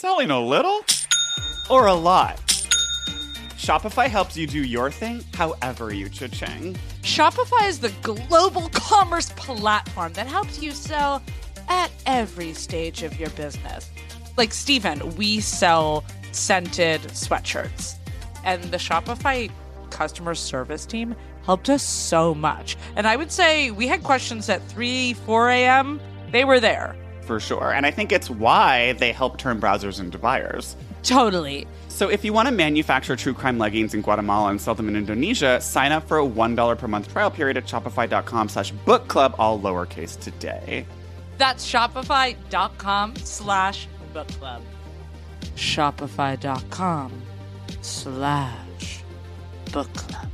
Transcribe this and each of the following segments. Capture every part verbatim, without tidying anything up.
Selling a little or a lot? Shopify helps you do your thing however you cha-ching. Shopify is the global commerce platform that helps you sell at every stage of your business. Like, Steven, we sell scented sweatshirts. And the Shopify customer service team helped us so much. And I would say we had questions at three, four a.m. They were there. For sure. And I think it's why they help turn browsers into buyers. Totally. So if you want to manufacture true crime leggings in Guatemala and sell them in Indonesia, sign up for a one dollar per month trial period at shopify.com slash book club, all lowercase, today. That's shopify.com slash book club. Shopify.com slash book club.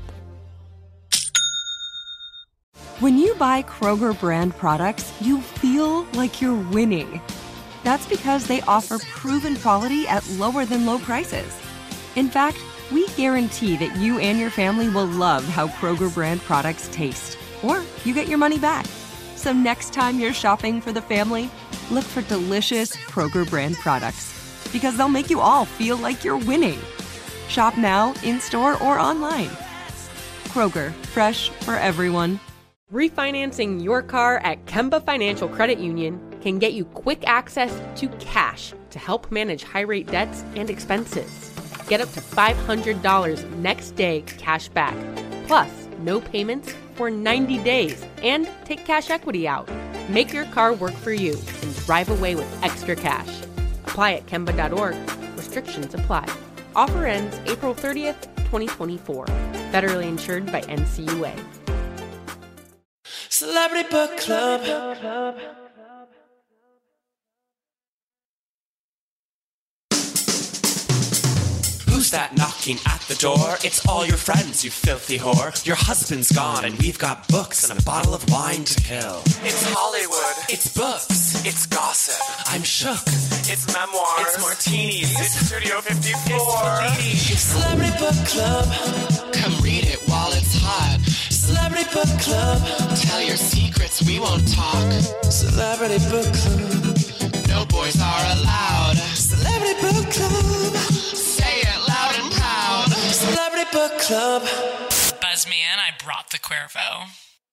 When you buy Kroger brand products, you feel like you're winning. That's because they offer proven quality at lower than low prices. In fact, we guarantee that you and your family will love how Kroger brand products taste, or you get your money back. So next time you're shopping for the family, look for delicious Kroger brand products, because they'll make you all feel like you're winning. Shop now, in-store, or online. Kroger, fresh for everyone. Refinancing your car at Kemba Financial Credit Union can get you quick access to cash to help manage high-rate debts and expenses. Get up to five hundred dollars next day cash back, plus no payments for ninety days, and take cash equity out. Make your car work for you and drive away with extra cash. Apply at Kemba dot org. Restrictions apply. Offer ends April thirtieth, twenty twenty-four. Federally insured by N C U A. Celebrity Book Club. Who's that knocking at the door? It's all your friends, you filthy whore. Your husband's gone and we've got books and a bottle of wine to kill. It's Hollywood. It's books. It's gossip. I'm shook. It's memoirs. It's martinis. It's Studio fifty-four. It's Celebrity Book Club. Come read it while it's hot. Celebrity Book Club. Tell your secrets, we won't talk. Celebrity Book Club. No boys are allowed. Celebrity Book Club. Say it loud and proud. Celebrity Book Club. Buzz me in, I brought the Cuervo.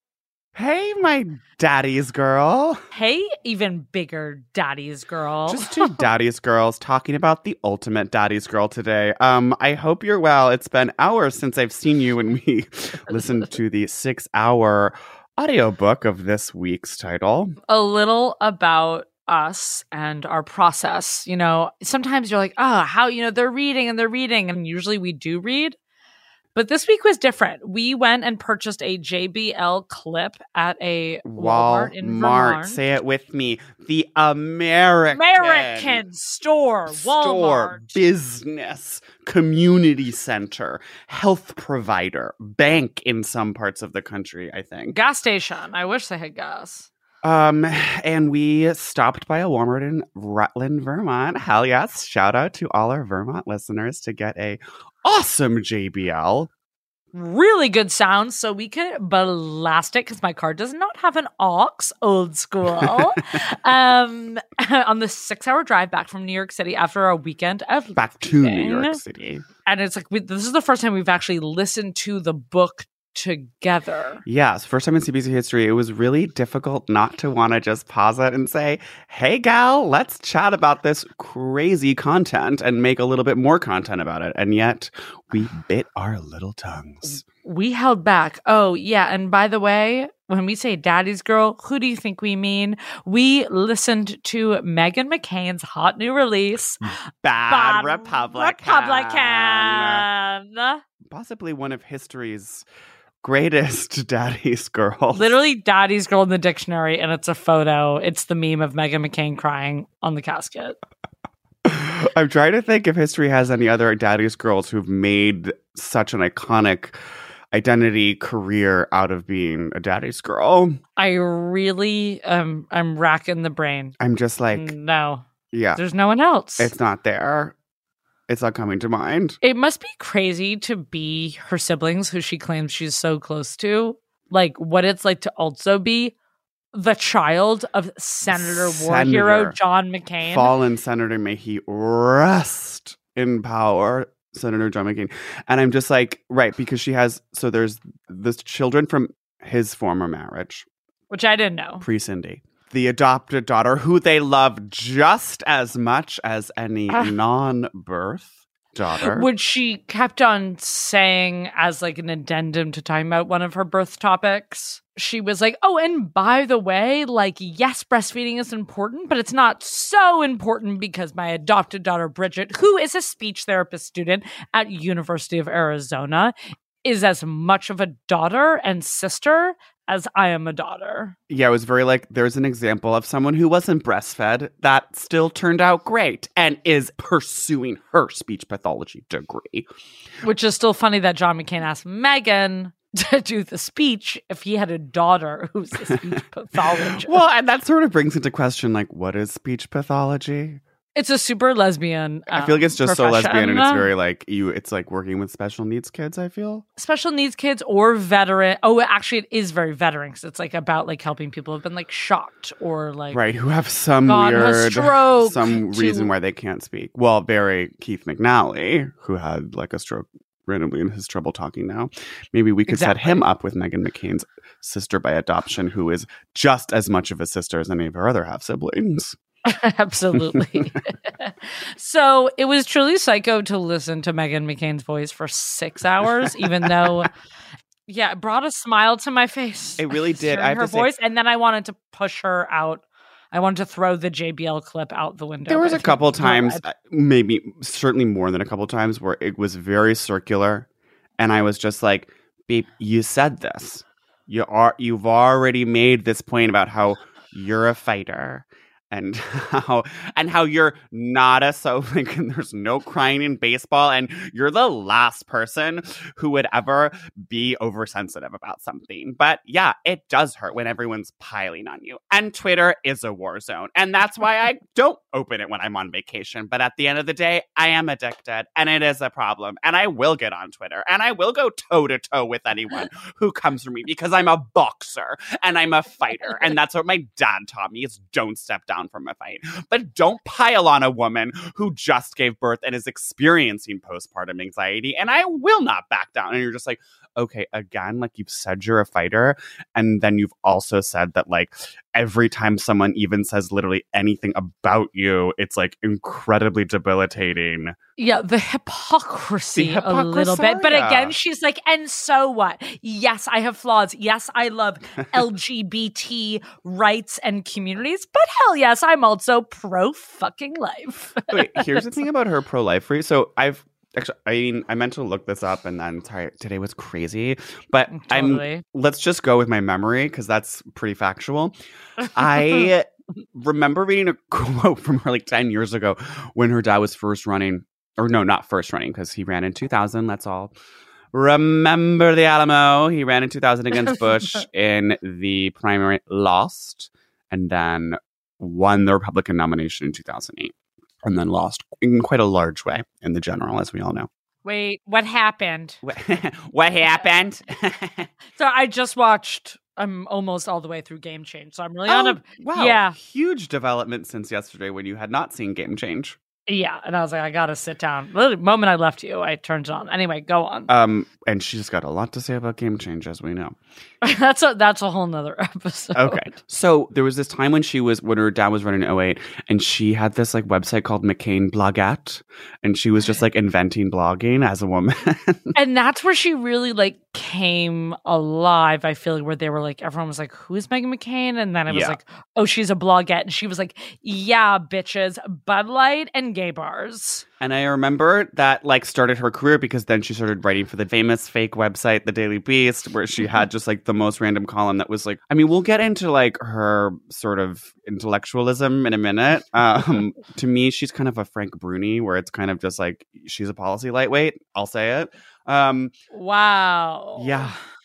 Hey, my daddy's girl. Hey, even bigger daddy's girl. Just two daddy's girls talking about the ultimate daddy's girl today. Um, I hope you're well. It's been hours since I've seen you and we listened to the six-hour audiobook of this week's title. A little about us and our process. You know, sometimes you're like, oh, how, you know, they're reading and they're reading. And usually we do read. But this week was different. We went and purchased a J B L clip at a Walmart, Walmart in Vermont. Say it with me. The American, American store, store, Walmart. Business, community center, health provider, bank in some parts of the country, I think. Gas station. I wish they had gas. Um, and we stopped by a Walmart in Rutland, Vermont. Hell yes. Shout out to all our Vermont listeners to get a awesome J B L. Really good sound, so we could blast it because my car does not have an aux, old school. um, on the six-hour drive back from New York City after a weekend of back to New York City, and it's like we, this is the first time we've actually listened to the book together. Yes, first time in C B C history. It was really difficult not to want to just pause it and say, hey, gal, let's chat about this crazy content and make a little bit more content about it. And yet we bit our little tongues. We held back. Oh, yeah. And by the way, when we say daddy's girl, who do you think we mean? We listened to Meghan McCain's hot new release, Bad, Bad Republican. Republican. Possibly one of history's greatest daddy's girls. Literally daddy's girl in the dictionary, and it's a photo. It's the meme of Meghan McCain crying on the casket. I'm trying to think if history has any other daddy's girls who've made such an iconic identity career out of being a daddy's girl. I really um I'm racking the brain. I'm just like, no. Yeah. There's no one else. It's not there. It's not coming to mind. It must be crazy to be her siblings who she claims she's so close to. Like what it's like to also be the child of Senator War Senator. Hero John McCain. Fallen Senator, may he rest in power, Senator John McCain. And I'm just like, right, because she has, so there's the children from his former marriage, which I didn't know. Pre-Cindy. The adopted daughter, who they love just as much as any Ah. non-birth daughter. Which she kept on saying as like an addendum to talking about one of her birth topics. She was like, oh, and by the way, like, yes, breastfeeding is important, but it's not so important because my adopted daughter, Bridget, who is a speech therapist student at University of Arizona, is as much of a daughter and sister as I am a daughter. Yeah, it was very like, there's an example of someone who wasn't breastfed that still turned out great and is pursuing her speech pathology degree. Which is still funny that John McCain asked Meghan to do the speech if he had a daughter who's a speech pathologist. Well, and that sort of brings into question, like, what is speech pathology? It's a super lesbian um, I feel like it's just so profession. lesbian and it's very like, you, it's like working with special needs kids, I feel. Special needs kids or veteran. Oh, actually, it is very veteran because it's like about like helping people who've been like shocked or like Right, who have some gone a weird, stroke some to- reason why they can't speak. Well, very Keith McNally, who had like a stroke randomly and has trouble talking now. Maybe we could set Exactly. him up with Meghan McCain's sister by adoption, who is just as much of a sister as any of her other half siblings. Absolutely. So it was truly psycho to listen to Meghan McCain's voice for six hours, even though, yeah, it brought a smile to my face. It really did. hearing I have her to say- voice, and then I wanted to push her out. I wanted to throw the J B L clip out the window. There was but a I couple think- times, uh, maybe certainly more than a couple times, where it was very circular, and I was just like, "Babe, you said this. You are. You've already made this point about how you're a fighter." And how and how you're not a so like there's no crying in baseball, and you're the last person who would ever be oversensitive about something. But yeah, it does hurt when everyone's piling on you. And Twitter is a war zone, and that's why I don't open it when I'm on vacation. But at the end of the day, I am addicted, and it is a problem. And I will get on Twitter, and I will go toe to toe with anyone who comes for me because I'm a boxer and I'm a fighter, and that's what my dad taught me: is don't step down from a fight, but don't pile on a woman who just gave birth and is experiencing postpartum anxiety. And I will not back down. And you're just like, okay, again, like you've said you're a fighter, and then you've also said that like every time someone even says literally anything about you, it's like incredibly debilitating. Yeah, the hypocrisy, The a little bit. But hypocrisia. again, she's like, and so what? Yes, I have flaws. Yes, I love L G B T rights and communities. But hell yes, I'm also pro fucking life. Wait, here's the thing about her pro-life free. So I've actually, I mean, I meant to look this up, and then sorry, today was crazy. But Totally. I'm let's just go with my memory because that's pretty factual. I remember reading a quote from her like ten years ago when her dad was first running, or no, not first running because he ran in two thousand. Let's all remember the Alamo. He ran in two thousand against Bush in the primary, lost, and then won the Republican nomination in two thousand eight. And then lost in quite a large way in the general, as we all know. Wait, what happened? What, what happened? So I just watched, I'm almost all the way through Game Change. So I'm really on oh, a, wow. yeah. Huge development since yesterday when you had not seen Game Change. yeah. And I was like, I got to sit down. Literally, the moment I left you, I turned it on. Anyway, go on. Um, and she's got a lot to say about Game Change, as we know. that's a that's a whole nother episode. Okay. So there was this time when she was, when her dad was running oh eight, and she had this like website called McCain Blogette, and she was just like inventing blogging as a woman. And that's where she really like came alive. I feel like where they were like, everyone was like, who's Meghan McCain? And then it was Yeah. like, oh, she's a blogette. And she was like, yeah, bitches, Bud Light and gay bars. And I remember that like started her career because then she started writing for the famous fake website, The Daily Beast, where she had just like the most random column that was like, I mean, we'll get into like her sort of intellectualism in a minute. Um, to me, she's kind of a Frank Bruni, where it's kind of just like, she's a policy lightweight. I'll say it. Um, Wow. yeah.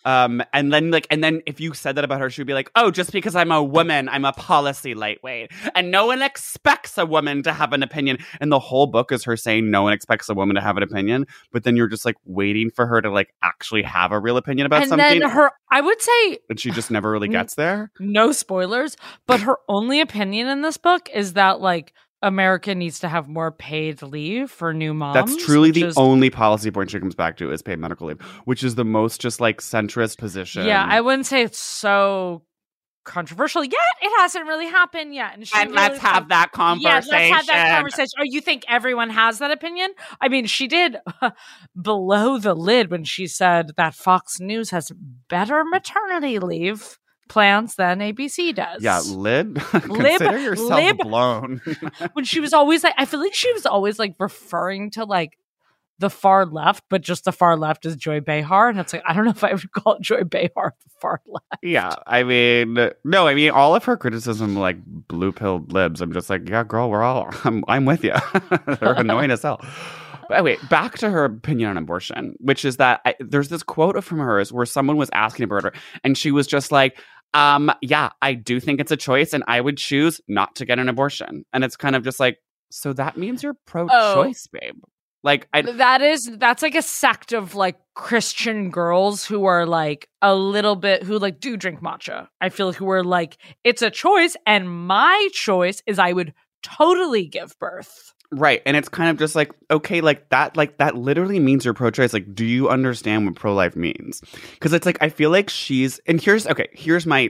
Um, and then like, and then if you said that about her, she would be like, "Oh, just because I'm a woman, I'm a policy lightweight, and no one expects a woman to have an opinion." And the whole book is her saying no one expects a woman to have an opinion, but then you're just like waiting for her to like actually have a real opinion about and something. then her, I would say, and she just never really gets there. No spoilers, but her only opinion in this book is that like America needs to have more paid leave for new moms. That's truly the is, only policy point she comes back to is paid medical leave, which is the most just like centrist position. Yeah, I wouldn't say it's so controversial yet. It hasn't really happened yet. And, she and really let's have like, that conversation. Yeah, let's have that conversation. Oh, you think everyone has that opinion? I mean, she did uh, below the lid when she said that Fox News has better maternity leave plans than A B C does. Yeah, lib. Consider yourself lib. blown. When she was always like, I feel like she was always like referring to like the far left, but just the far left is Joy Behar. And it's like, I don't know if I would call Joy Behar the far left. Yeah, I mean, no, I mean, all of her criticism, like blue-pilled libs, I'm just like, yeah, girl, we're all, I'm, I'm with you. They're annoying as hell. But anyway, back to her opinion on abortion, which is that I, there's this quote from hers where someone was asking about her, and she was just like, um, yeah, I do think it's a choice, and I would choose not to get an abortion. And it's kind of just like, so that means you're pro-choice, oh. babe. Like I, that is that's like a sect of like Christian girls who are like a little bit who like do drink matcha. I feel who are like, it's a choice, and my choice is I would totally give birth. Right. And it's kind of just like, okay, like that, like that literally means you're pro-choice. Like, do you understand what pro-life means? Because it's like, I feel like she's, and here's, okay, here's my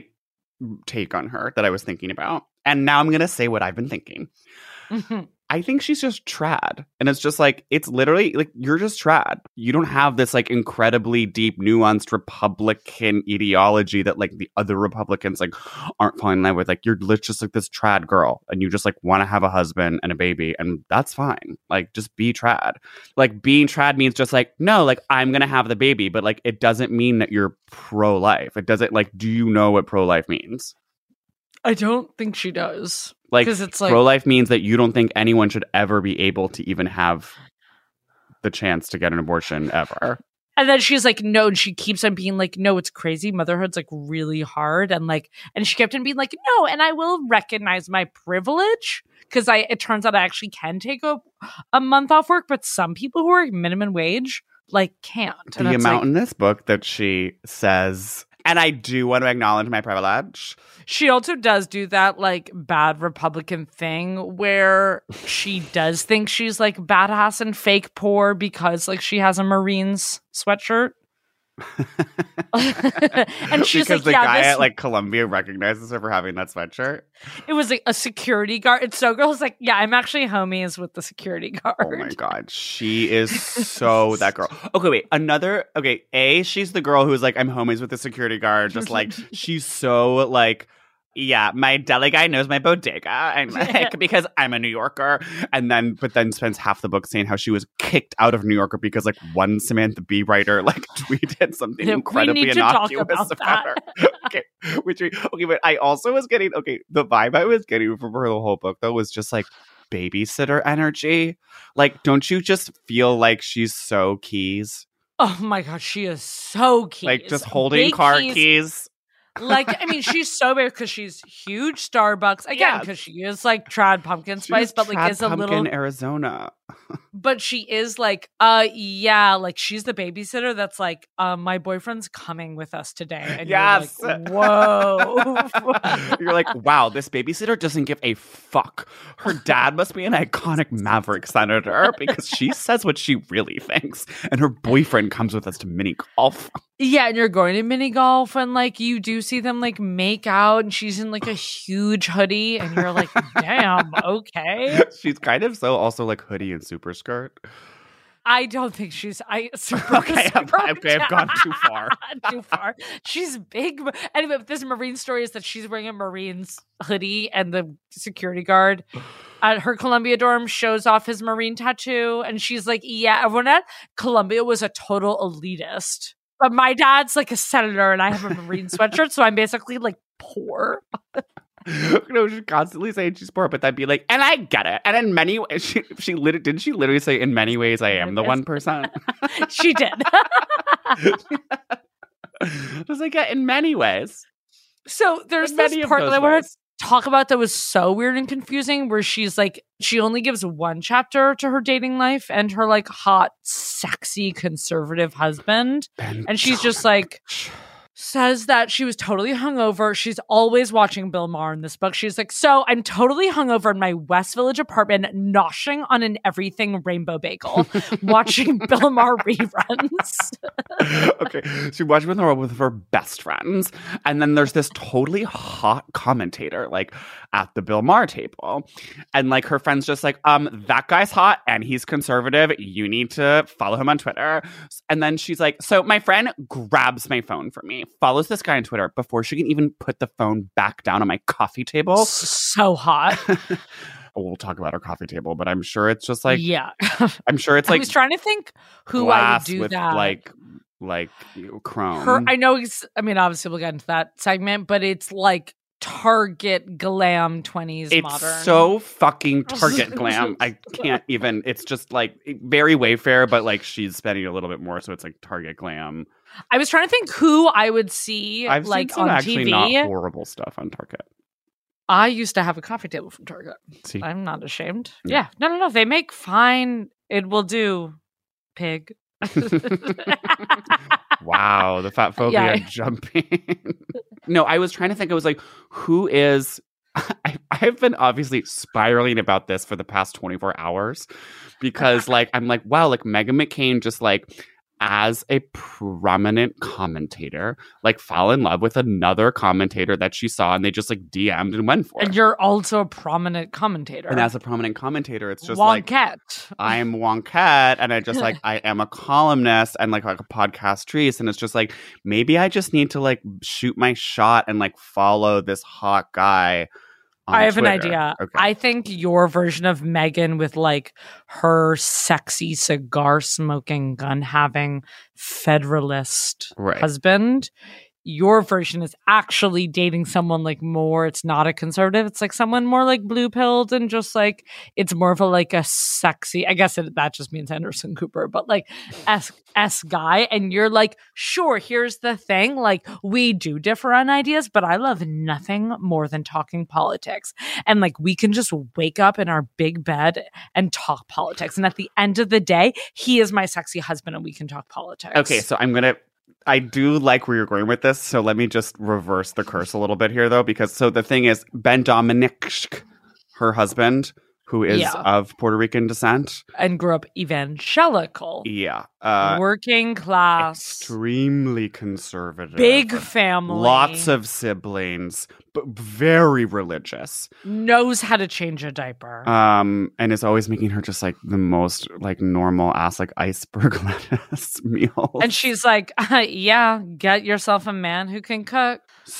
take on her that I was thinking about. And now I'm going to say what I've been thinking. Mm-hmm. I think she's just trad. And it's just like, it's literally like, you're just trad. You don't have this like incredibly deep, nuanced Republican ideology that like the other Republicans like aren't falling in love with. Like, you're just like this trad girl and you just like want to have a husband and a baby. And that's fine. Like, just be trad. Like, being trad means just like, no, like I'm going to have the baby. But like, it doesn't mean that you're pro-life. It doesn't like, do you know what pro-life means? I don't think she does. Like, it's like pro-life means that you don't think anyone should ever be able to even have the chance to get an abortion ever. And then she's like, no, and she keeps on being like, no, it's crazy. Motherhood's like really hard. And like, and she kept on being like, no, and I will recognize my privilege because I, it turns out I actually can take a, a month off work, but some people who are minimum wage like can't. The amount like, in this book that she says, and I do want to acknowledge my privilege. She also does do that like bad Republican thing where she does think she's like badass and fake poor because like she has a Marines sweatshirt. And she's because like, the yeah, guy this... at like Columbia recognizes her for having that sweatshirt. It was like a security guard. And so girl's like, yeah, I'm actually homies with the security guard. Oh my god, she is so that girl. Okay, wait, another. Okay, A, she's the girl who's like, I'm homies with the security guard. Just like she's so like. Yeah, my deli guy knows my bodega, and like, because I'm a New Yorker, and then but then spends half the book saying how she was kicked out of New Yorker because like one Samantha Bee writer like tweeted something yeah, incredibly innocuous about, about her. Okay, which we, okay, but I also was getting okay. The vibe I was getting from her the whole book though was just like babysitter energy. Like, don't you just feel like she's so keys? Oh my god, she is so keys. Like just holding Big car keys. keys. Like, I mean, she's so big because she's huge Starbucks. Again, because yeah. she is like trad pumpkin spice, she's but like is a little Arizona. But she is like, uh, yeah, like she's the babysitter that's like, uh, my boyfriend's coming with us today. And yes. You're like, whoa. You're like, wow, this babysitter doesn't give a fuck. Her dad must be an iconic Maverick senator because she says what she really thinks. And her boyfriend comes with us to mini golf. Yeah, and you're going to mini golf and like you do see them like make out and she's in like a huge hoodie and you're like, damn, okay. She's kind of so also like hoodie and super skirt. I don't think she's I super okay, super I've, okay, I've gone too far. Too far. She's big. Anyway, this Marine story is that she's wearing a Marine's hoodie and the security guard at her Columbia dorm shows off his Marine tattoo and she's like, yeah, everyone at Columbia was a total elitist. But my dad's like a senator and I have a Marine sweatshirt, so I'm basically like poor. No, she's constantly saying she's poor, but that'd be like, and I get it. And in many ways, she, she lit- didn't she literally say, in many ways, I am the one percent? She did. I was like, yeah, in many ways. So there's In this many of part those that I want ways. to talk about that was so weird and confusing, where she's like, she only gives one chapter to her dating life and her like hot, sexy, conservative husband. Ben And she's just like, says that she was totally hungover. She's always watching Bill Maher in this book. She's like, so I'm totally hungover in my West Village apartment, noshing on an everything rainbow bagel, watching Bill Maher reruns. Okay, she watched with her with her best friends, and then there's this totally hot commentator like at the Bill Maher table, and like her friends just like, um, that guy's hot and he's conservative. You need to follow him on Twitter. And then she's like, so my friend grabs my phone from me, follows this guy on Twitter before she can even put the phone back down on my coffee table. So hot. We'll talk about her coffee table, but I'm sure it's just like, yeah. I'm sure it's I like was trying to think who I would glass do with that. like like you know, chrome. Her, I know he's, I mean, obviously we'll get into that segment, but it's like Target glam twenties It's modern. so fucking Target glam. I can't even. It's just like very Wayfair, but like she's spending a little bit more, so it's like Target glam. I was trying to think who I would see I've like seen some on actually T V. not horrible stuff on Target. I used to have a coffee table from Target. See, I'm not ashamed. Yeah. Yeah. No, no, no. They make fine. It will do, pig. wow, the fat phobia Yeah. jumping. No, I was trying to think. I was like, who is? I, I've been obviously spiraling about this for the past twenty-four hours because, like, I'm like, wow, like Meghan McCain just like as a prominent commentator, like fall in love with another commentator that she saw, and they just like D M'd and went for And it. you're also a prominent commentator. And as a prominent commentator, it's just like Wonkette. I am Wonkette, and I just like I am a columnist and like like a podcastrice, and it's just like maybe I just need to like shoot my shot and like follow this hot guy. on I have Twitter. an idea. Okay. I think your version of Megan with like her sexy cigar smoking, gun having federalist Right. husband. Your version is actually dating someone like more, it's not a conservative. It's like someone more like blue pilled and just like, it's more of a like a sexy, I guess it, that just means Anderson Cooper, but like S, S guy. And you're like, sure, here's the thing. Like we do differ on ideas, but I love nothing more than talking politics. And like, we can just wake up in our big bed and talk politics. And at the end of the day, he is my sexy husband and we can talk politics. Okay, so I'm gonna. I do like where you're going with this, so let me just reverse the curse a little bit here, though, because so the thing is, Ben Dominic, her husband, who is Yeah. of Puerto Rican descent, And grew up evangelical, yeah, uh, working class, extremely conservative, big family, lots of siblings, but very religious. knows how to change a diaper. Um, and is always making her just like the most like normal ass like iceberg lettuce meals. And she's like, yeah, get yourself a man who can cook.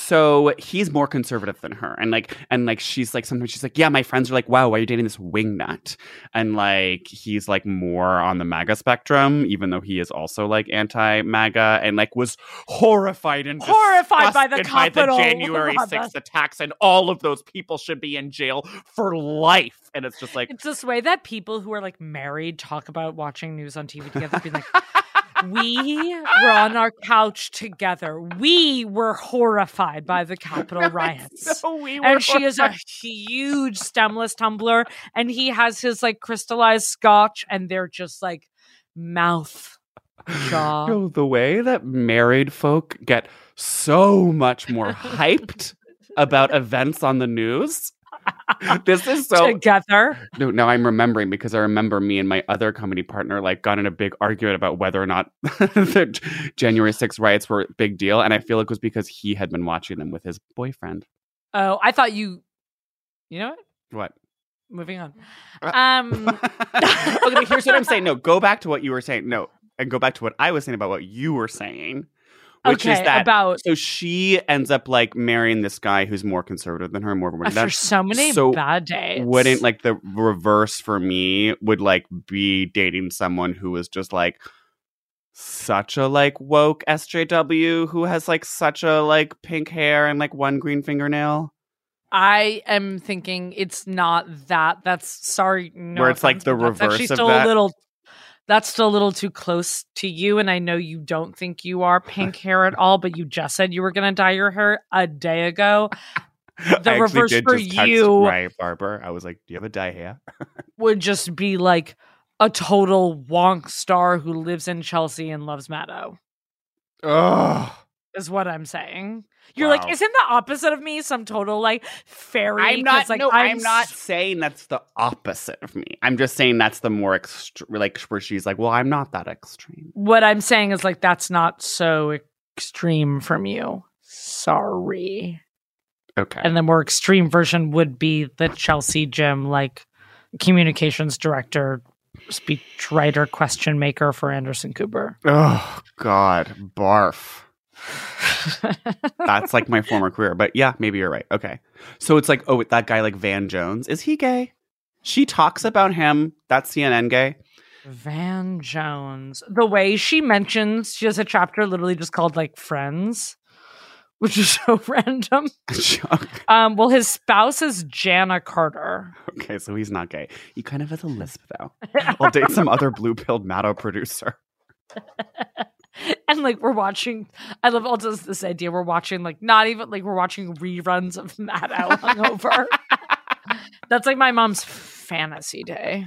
So he's more conservative than her, and like, and like, she's like, sometimes she's like, yeah, my friends are like, wow, why are you dating this wingnut? And like, he's like more on the MAGA spectrum, even though he is also like anti-MAGA, and like was horrified and Horrified by the disgusted by Capitol. the January sixth attacks, and all of those people should be in jail for life. And it's just like, It's this way that people who are like married talk about watching news on T V together, being like, we were on our couch together. We were horrified by the Capitol riots. no, we were And she is a horrified. huge stemless tumbler, and he has his like crystallized scotch, and they're just like mouth, jaw. No, the way that married folk get so much more hyped about events on the news. This is so together. no, now I'm remembering because I remember me and my other company partner like got in a big argument about whether or not the January sixth riots were a big deal, and I feel like it was because he had been watching them with his boyfriend. Oh, I thought you. You know what? What? Moving on. Uh, Um, okay, but here's what I'm saying. No, go back to what you were saying. No, and go back to what I was saying about what you were saying. Which okay, is that about so she ends up like marrying this guy who's more conservative than her, more of a after so many so bad days. wouldn't like the reverse for me would like be dating someone who was just like such a like woke S J W who has like such a like pink hair and like one green fingernail, I am thinking it's not that. That's sorry. No where it's like offense, the but that's reverse actually of still that. a little. That's still a little too close to you, and I know you don't think you are pink hair at all, but you just said you were going to dye your hair a day ago. The I reverse did for just text you my barber. I was like, "Do you have a dye hair?" would just be like a total wonk star who lives in Chelsea and loves Maddow, Ugh. is what I'm saying. You're Wow. like, isn't the opposite of me some total like fairy? I'm not. 'Cause, like, no, I'm, I'm not s- saying that's the opposite of me. I'm just saying that's the more extreme. Like where she's like, "Well, I'm not that extreme." What I'm saying is like that's not so extreme from you. Sorry. Okay. And the more extreme version would be the Chelsea Gym, like communications director, speech writer, question maker for Anderson Cooper. Oh God, barf. That's like my former career, but yeah, maybe you're right. Okay, so it's like, oh, that guy like Van Jones, is he gay? She talks about him. That's C N N gay. Van Jones. The way she mentions, she has a chapter literally just called like Friends, which is so random. Um, well, his spouse is Jana Carter. Okay, so he's not gay. He kind of has a lisp though. I'll date some other blue-pilled Maddow producer. And like we're watching, I love also this idea. We're watching like not even like we're watching reruns of Maddow hungover. That's like my mom's fantasy day.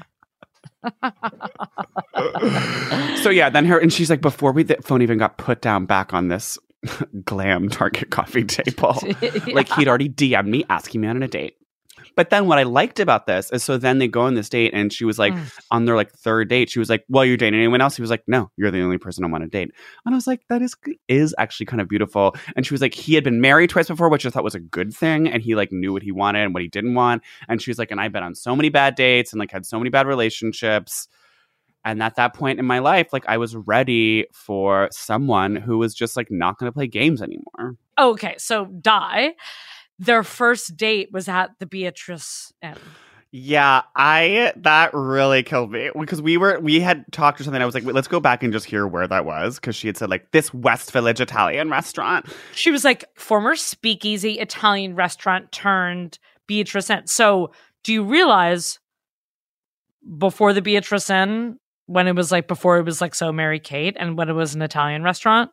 So yeah, then her and she's like, before we the phone even got put down back on this glam Target coffee table, Yeah. like he'd already D M'd me asking me on a date. But then what I liked about this is so then they go on this date and she was like Mm. on their like third date, she was like, well, you're dating anyone else? He was like, no, you're the only person I want to date. And I was like, that is is actually kind of beautiful. And she was like, he had been married twice before, which I thought was a good thing. And he like knew what he wanted and what he didn't want. And she was like, and I've been on so many bad dates and like had so many bad relationships. And at that point in my life, like I was ready for someone who was just like not going to play games anymore. Okay, so Die. Their first date was at the Beatrice Inn. Yeah, I that really killed me because we were we had talked or something. I was like, wait, let's go back and just hear where that was because she had said like this West Village Italian restaurant. She was like former speakeasy Italian restaurant turned Beatrice Inn. So do you realize before the Beatrice Inn, when it was like before it was like So Mary Kate and when it was an Italian restaurant?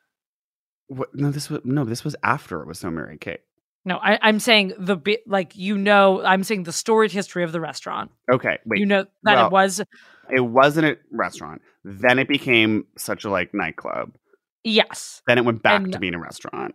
What? No, this was no, this was after it was So Mary Kate. No, I, I'm saying the bi- like you know I'm saying the storied history of the restaurant. Okay, wait. You know that Well, it was It wasn't a restaurant. Then it became such a like nightclub. yes. Then it went back And- to being a restaurant.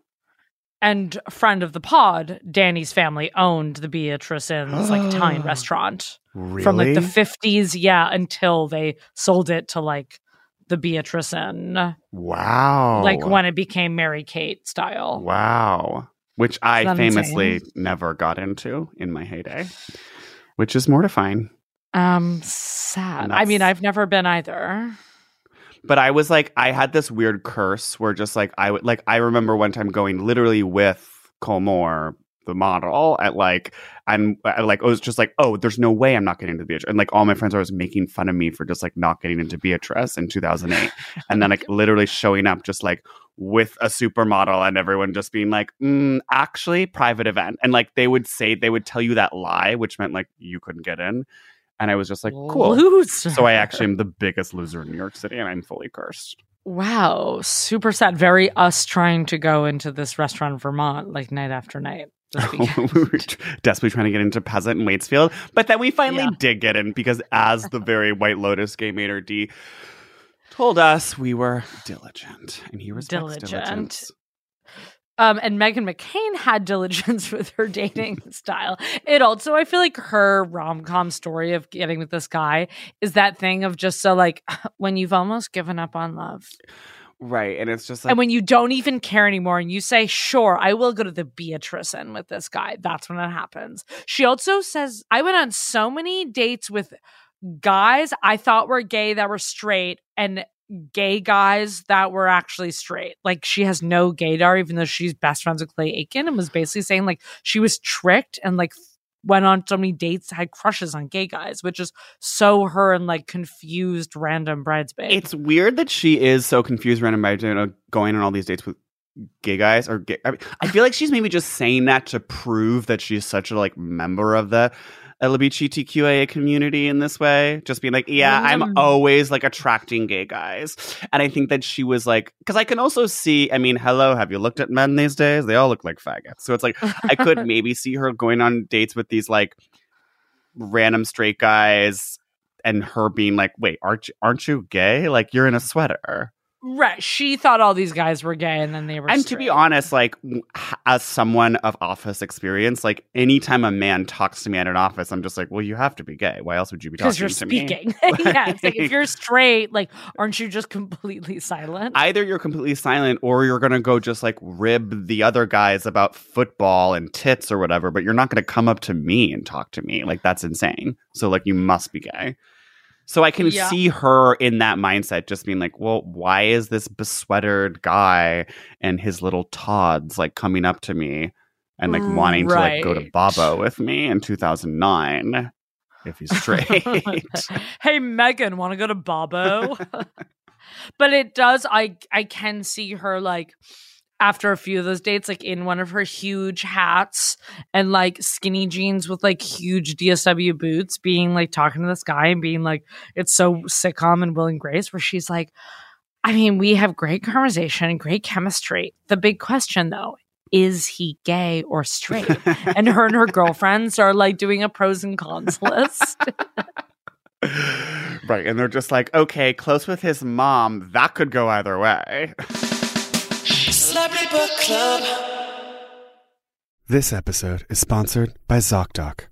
And a friend of the pod, Danny's family owned the Beatrice Inn's like Italian restaurant Really? from like the fifties, yeah, until they sold it to like the Beatrice Inn, Wow. like when it became Mary Kate style. Wow. Which I Isn't that famously insane? never got into in my heyday, which is mortifying. Um, sad. And I mean, that's- I've never been either. But I was like, I had this weird curse where just like, I would like, I remember one time going literally with Cole Moore, the model, at like, and I, like, it was just like, oh, there's no way I'm not getting into Beatrice. And like, all my friends were always making fun of me for just like not getting into Beatrice in two thousand eight. And then like literally showing up just like with a supermodel and everyone just being like, mm, actually, private event. And like, they would say, they would tell you that lie, which meant like you couldn't get in. And I was just like, cool. Loser. So I actually am the biggest loser in New York City and I'm fully cursed. Wow, super sad. Very us trying to go into this restaurant in Vermont like night after night. this weekend. We were desperately trying to get into Peasant and Waitsfield. But then we finally Yeah. did get in because as the very White Lotus gay Mater D told us, we were diligent. And he respects Diligent. diligence. Um, and Meghan McCain had diligence with her dating style. It also, I feel like her rom-com story of getting with this guy is that thing of just so like when you've almost given up on love. Right. And it's just like, And when you don't even care anymore and you say, sure, I will go to the Beatrice Inn with this guy. That's when it happens. She also says, I went on so many dates with guys I thought were gay that were straight and gay guys that were actually straight. Like she has no gaydar, even though she's best friends with Clay Aiken, and was basically saying like she was tricked and like went on so many dates, had crushes on gay guys, which is so her and like confused random bridesmaid. it's weird that she is so confused random by you know, going on all these dates with gay guys or gay. I, mean, I feel like she's maybe just saying that to prove that she's such a like member of the L G B T Q I A community in this way. Just being like, yeah, I'm Mm. always like attracting gay guys. And I think that she was like, because I can also see, I mean, hello, have you looked at men these days? They all look like faggots. So it's like, I could maybe see her going on dates with these like random straight guys and her being like, wait, aren't you, aren't you gay? Like, you're in a sweater. Right. She thought all these guys were gay and then they were And straight. to be honest, like, w- as someone of office experience, like, anytime a man talks to me at an office, I'm just like, well, you have to be gay. Why else would you be talking Because to you're me? speaking. Yeah. It's like, if you're straight, like, aren't you just completely silent? Either you're completely silent or you're going to go just, like, rib the other guys about football and tits or whatever, but you're not going to come up to me and talk to me. Like, that's insane. So, like, you must be gay. So I can Yeah. see her in that mindset, just being like, well, why is this besweatered guy and his little Todds like coming up to me and like wanting to like go to Right. Babo with me in two thousand nine if he's straight? Hey, Megan, want to go to Babo? But it does, I I can see her like after a few of those dates, like in one of her huge hats and like skinny jeans with like huge D S W boots, being like talking to this guy and being like, it's so sitcom and Will and Grace, where she's like, I mean, we have great conversation and great chemistry. The big question though, is he gay or straight? And her and her girlfriends are like doing a pros and cons list. Right. And they're just like, okay, close with his mom. That could go either way. Celebrity Book Club. This episode is sponsored by ZocDoc.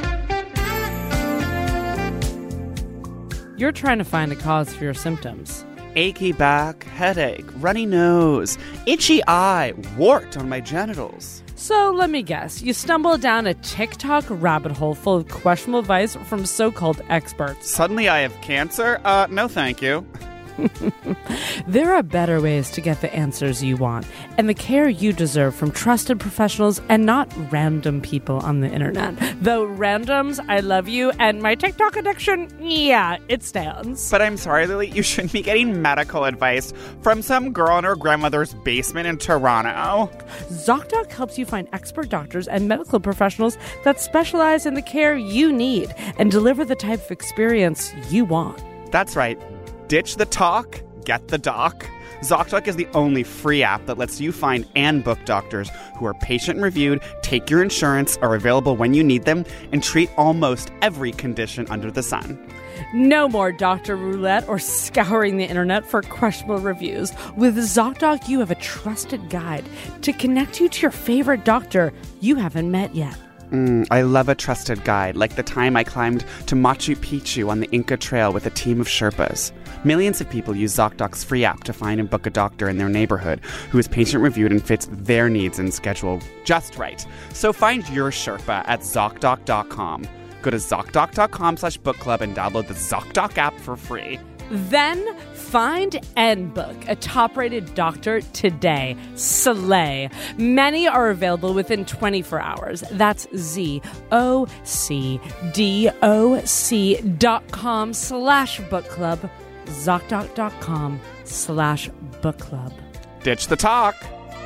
You're trying to find a cause for your symptoms. Achy back, headache, runny nose, itchy eye, wart on my genitals. So let me guess, you stumbled down a TikTok rabbit hole full of questionable advice from so-called experts. Suddenly I have cancer? Uh, no thank you. There are better ways to get the answers you want and the care you deserve from trusted professionals and not random people on the internet. Though randoms, I love you, and my TikTok addiction, yeah, it stands. But I'm sorry, Lily, you shouldn't be getting medical advice from some girl in her grandmother's basement in Toronto. ZocDoc helps you find expert doctors and medical professionals that specialize in the care you need and deliver the type of experience you want. That's right. Ditch the talk, get the doc. ZocDoc is the only free app that lets you find and book doctors who are patient-reviewed, take your insurance, are available when you need them, and treat almost every condition under the sun. No more doctor roulette or scouring the internet for questionable reviews. With ZocDoc, you have a trusted guide to connect you to your favorite doctor you haven't met yet. Mm, I love a trusted guide, like the time I climbed to Machu Picchu on the Inca Trail with a team of Sherpas. Millions of people use ZocDoc's free app to find and book a doctor in their neighborhood who is patient-reviewed and fits their needs and schedule just right. So find your Sherpa at ZocDoc dot com. Go to ZocDoc.com slash book club and download the ZocDoc app for free. Then find and book a top-rated doctor today. Slay. Many are available within twenty-four hours. That's Z O C D O C dot com slash book club. ZocDoc.com slash book club. Ditch the talk.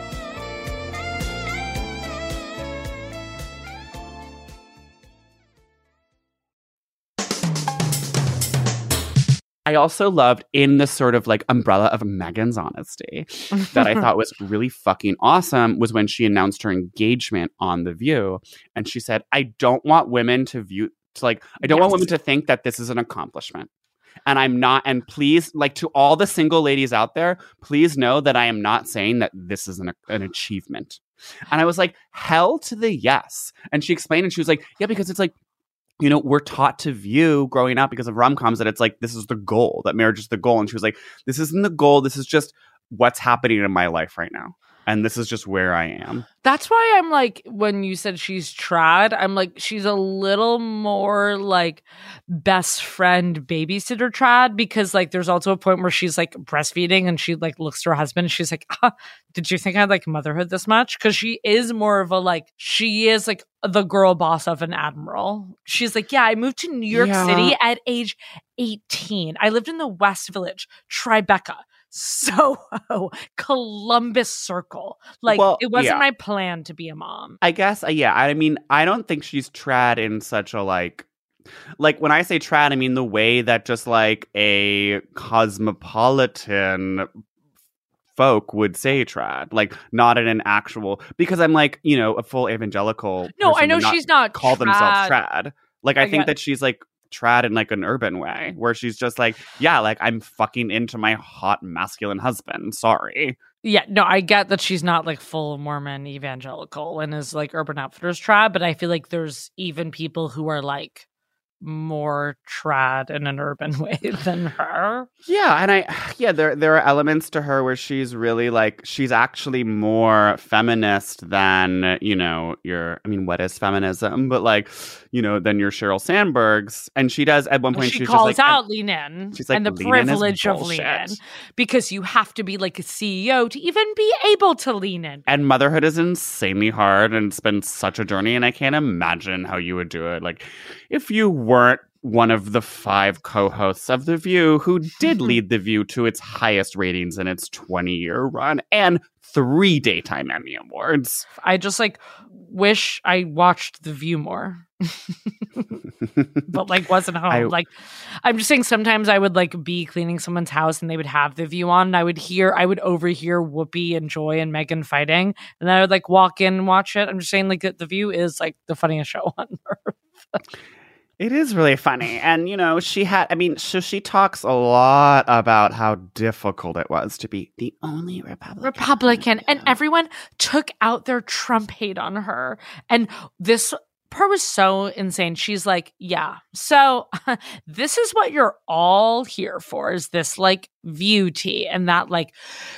I also loved in the sort of like umbrella of Megan's honesty that I thought was really fucking awesome was when she announced her engagement on The View. And she said, I don't want women to view, to like, I don't want Yes. women to think that this is an accomplishment. And I'm not, and please, like to all the single ladies out there, please know that I am not saying that this is an, an achievement. And I was like, hell to the yes. And she explained and she was like, yeah, because it's like, you know, we're taught to view growing up because of rom-coms that it's like, this is the goal, that marriage is the goal. And she was like, this isn't the goal. This is just what's happening in my life right now. And this is just where I am. That's why I'm like, when you said she's trad, I'm like, she's a little more like best friend babysitter trad, because like there's also a point where she's like breastfeeding and she like looks to her husband and she's like, ah, did you think I like motherhood this much? Because she is more of a like, she is like the girl boss of an admiral. She's like, yeah, I moved to New York Yeah. City at age eighteen. I lived in the West Village, Tribeca. Soho, Columbus Circle. Like, Well, it wasn't yeah. my plan to be a mom. I guess, uh, yeah. I mean, I don't think she's trad in such a like, like when I say trad, I mean the way that just like a cosmopolitan folk would say trad, like not in an actual, because I'm like, you know, a full evangelical. No, person I know would not she's not call themselves trad. trad. Like, I, I think get- that she's like trad in like an urban way, where she's just like, yeah, like I'm fucking into my hot masculine husband. Sorry. Yeah, no, I get that she's not like full Mormon evangelical and is like Urban Outfitters trad, but I feel like there's even people who are like more trad in an urban way than her. Yeah, and I yeah, there there are elements to her where she's really like she's actually more feminist than, you know, your I mean, what is feminism? But like, you know, than your Sheryl Sandbergs. And she does at one point She she's calls just like out and- Lean In she's like, and the "Lean In is privilege of Lean In, bullshit." because you have to be like a C E O to even be able to lean in. And motherhood is insanely hard, and it's been such a journey, and I can't imagine how you would do it. Like, if you weren't one of the five co-hosts of The View who did lead The View to its highest ratings in its twenty-year run and three Daytime Emmy Awards. I just like wish I watched The View more. But like wasn't home. I- like I'm just saying sometimes I would like be cleaning someone's house and they would have The View on and I would hear I would overhear Whoopi and Joy and Megan fighting and then I would like walk in and watch it. I'm just saying like The View is like the funniest show on earth. It is really funny. And, you know, she had, I mean, so she talks a lot about how difficult it was to be the only Republican. Republican and Yeah. everyone took out their Trump hate on her. And this part was so insane. She's like, yeah, so this is what you're all here for, is this like View tea. And that like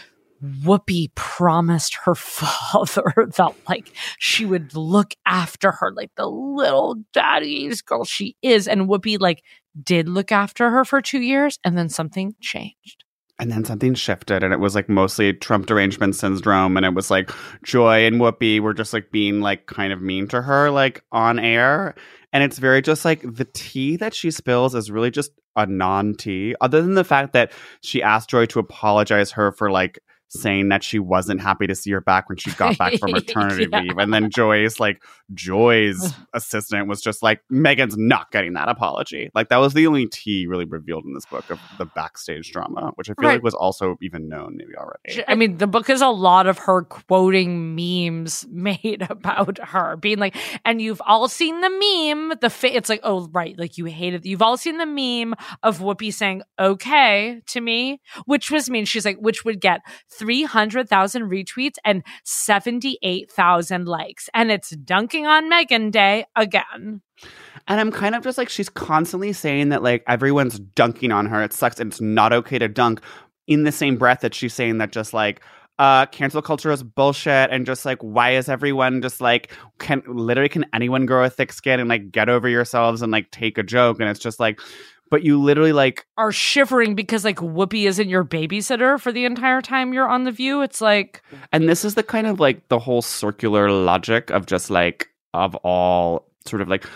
Whoopi promised her father that like she would look after her like the little daddy's girl she is. And Whoopi like did look after her for two years and then something changed. And then something shifted, and it was like mostly Trump derangement syndrome. And it was like Joy and Whoopi were just like being like kind of mean to her, like on air. And it's very just like the tea that she spills is really just a non tea, other than the fact that she asked Joy to apologize her for like saying that she wasn't happy to see her back when she got back from maternity Yeah. leave. And then Joy's like, Joy's assistant was just like, Megan's not getting that apology. Like, that was the only tea really revealed in this book of the backstage drama, which I feel Right. like was also even known maybe already. I mean, the book is a lot of her quoting memes made about her being like, and you've all seen the meme. The fa- it's like, oh, right, like you hated. You've all seen the meme of Whoopi saying "okay" to me, which was mean. She's like, which would get three hundred thousand retweets and seventy-eight thousand likes, and it's dunking on Megan Day again. And I'm kind of just like, she's constantly saying that like everyone's dunking on her. It sucks. And it's not okay to dunk, in the same breath that she's saying that just like, uh, cancel culture is bullshit. And just like, why is everyone just like, can literally, can anyone grow a thick skin and like get over yourselves and like take a joke? And it's just like, but you literally like Are shivering because like Whoopi isn't your babysitter for the entire time you're on The View. It's like, and this is the kind of like the whole circular logic of just like, of all sort of like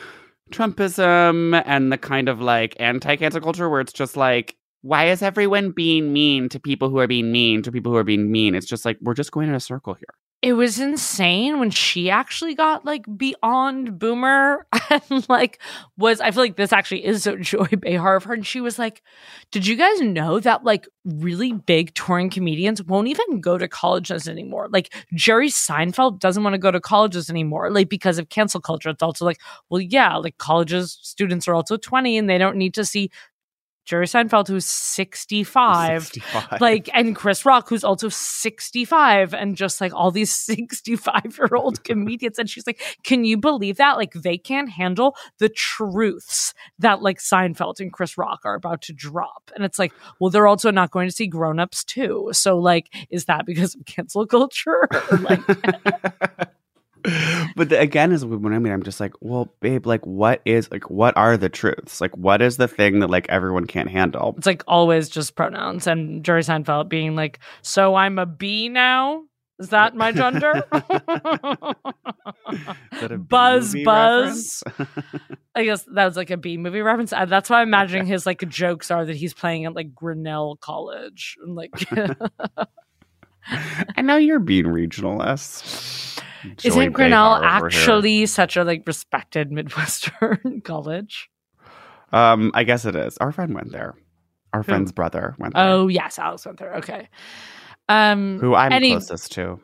Trumpism and the kind of like anti-cancel culture where it's just like, why is everyone being mean to people who are being mean to people who are being mean? It's just like, we're just going in a circle here. it was insane when she actually got like beyond boomer and like was, I feel like this actually is so Joy Behar of her. And she was like, did you guys know that like really big touring comedians won't even go to colleges anymore? Like Jerry Seinfeld doesn't want to go to colleges anymore, like because of cancel culture. It's also like, well, yeah, like colleges students are also twenty and they don't need to see Jerry Seinfeld, who's sixty-five, sixty-five. like, and Chris Rock, who's also sixty-five, and just like all these sixty-five-year-old comedians. And she's like, can you believe that? Like, they can't handle the truths that like Seinfeld and Chris Rock are about to drop. And it's like, well, they're also not going to see Grown Ups too. So, like, is that because of cancel culture? Or like, But the, again, is when I mean, I'm just like, well, babe, like, what is like, what are the truths? Like, what is the thing that like everyone can't handle? it's like always just pronouns. And Jerry Seinfeld being like, so I'm a B now. Is that my gender? Is that a Buzz, B-movie Buzz. reference? I guess that was like a B movie reference. Uh, That's why I'm imagining his like jokes are that he's playing at like Grinnell College and like. I know you're being regionalist. Joy Isn't Grinnell Behar over here. actually such a like respected Midwestern college? Um, I guess it is. Our friend went there. Our Who? friend's brother went there. Oh yes, Alex went there. Okay. Um, Who I'm any- closest to.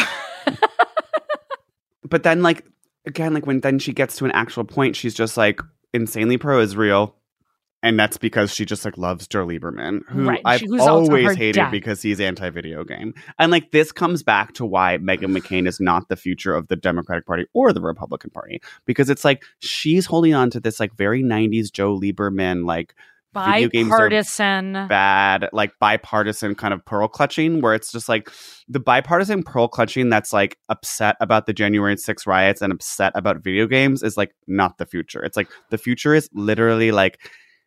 But then, like, again, like when then she gets to an actual point, she's just like insanely pro-Israel. And that's because she just like loves Joe Lieberman, who Right, I've she- who's also always her hated dad. because he's anti-video game. And like this comes back to why Meghan McCain is not the future of the Democratic Party or the Republican Party. Because it's like she's holding on to this like very nineties Joe Lieberman, like video games are bipartisan. bad, like bipartisan kind of pearl clutching, where it's just like the bipartisan pearl clutching that's like upset about the January sixth riots and upset about video games is like not the future. It's like the future is literally like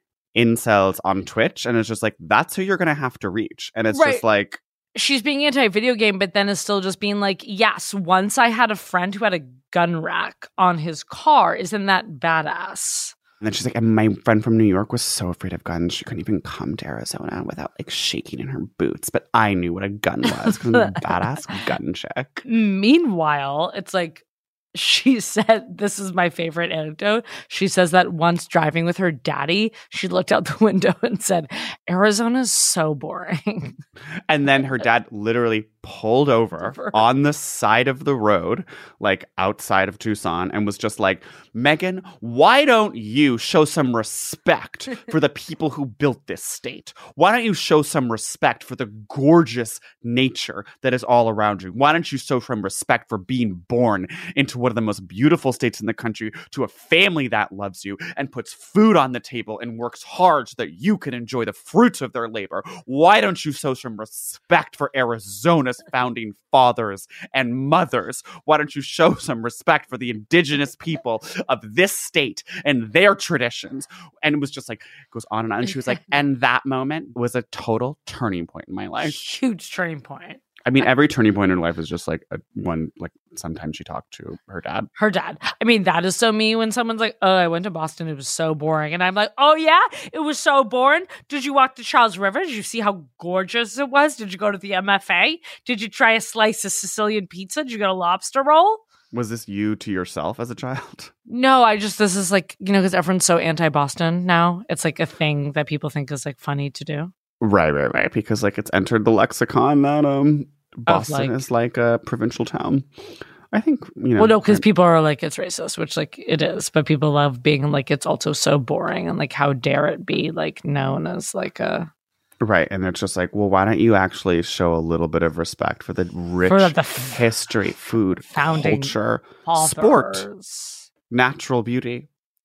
incels on Twitch, and it's just like that's who you're gonna have to reach. And it's Right. just like She's being anti-video game, but then is still just being like, yes, once I had a friend who had a gun rack on his car. Isn't that badass? and then she's like, and my friend from New York was so afraid of guns she couldn't even come to Arizona without like shaking in her boots. But I knew what a gun was because I'm a badass gun chick. Meanwhile, it's like she said, this is my favorite anecdote. She says that once driving with her daddy, she looked out the window and said, Arizona's so boring. And then her dad literally pulled over Over. on the side of the road, like outside of Tucson, and was just like, Meghan, why don't you show some respect for the people who built this state? Why don't you show some respect for the gorgeous nature that is all around you? Why don't you show some respect for being born into one of the most beautiful states in the country, to a family that loves you and puts food on the table and works hard so that you can enjoy the fruits of their labor? Why don't you show some respect for Arizona's founding fathers and mothers? Why don't you show some respect for the indigenous people of this state and their traditions? And it was just like, it goes on and on. And she was like, and that moment was a total turning point in my life. Huge turning point. I mean, every turning point in her life is just like a one, like sometimes she talked to her dad. Her dad. I mean, that is so me when someone's like, oh, I went to Boston. It was so boring. And I'm like, oh, yeah, it was so boring. Did you walk the Charles River? Did you see how gorgeous it was? Did you go to the M F A? Did you try a slice of Sicilian pizza? Did you get a lobster roll? Was this you to yourself as a child? No, I just, this is like, you know, because everyone's so anti-Boston now. It's like a thing that people think is like funny to do. Right, right, right. Because like it's entered the lexicon that um Boston like- is like a provincial town. I think, you know. Well, no, because I- people are like, it's racist, which like it is. But people love being like, it's also so boring. And like, how dare it be like known as like a. Right, and it's just like, well, why don't you actually show a little bit of respect for the rich For the f- history, food, founding culture, sport, Authors. natural beauty.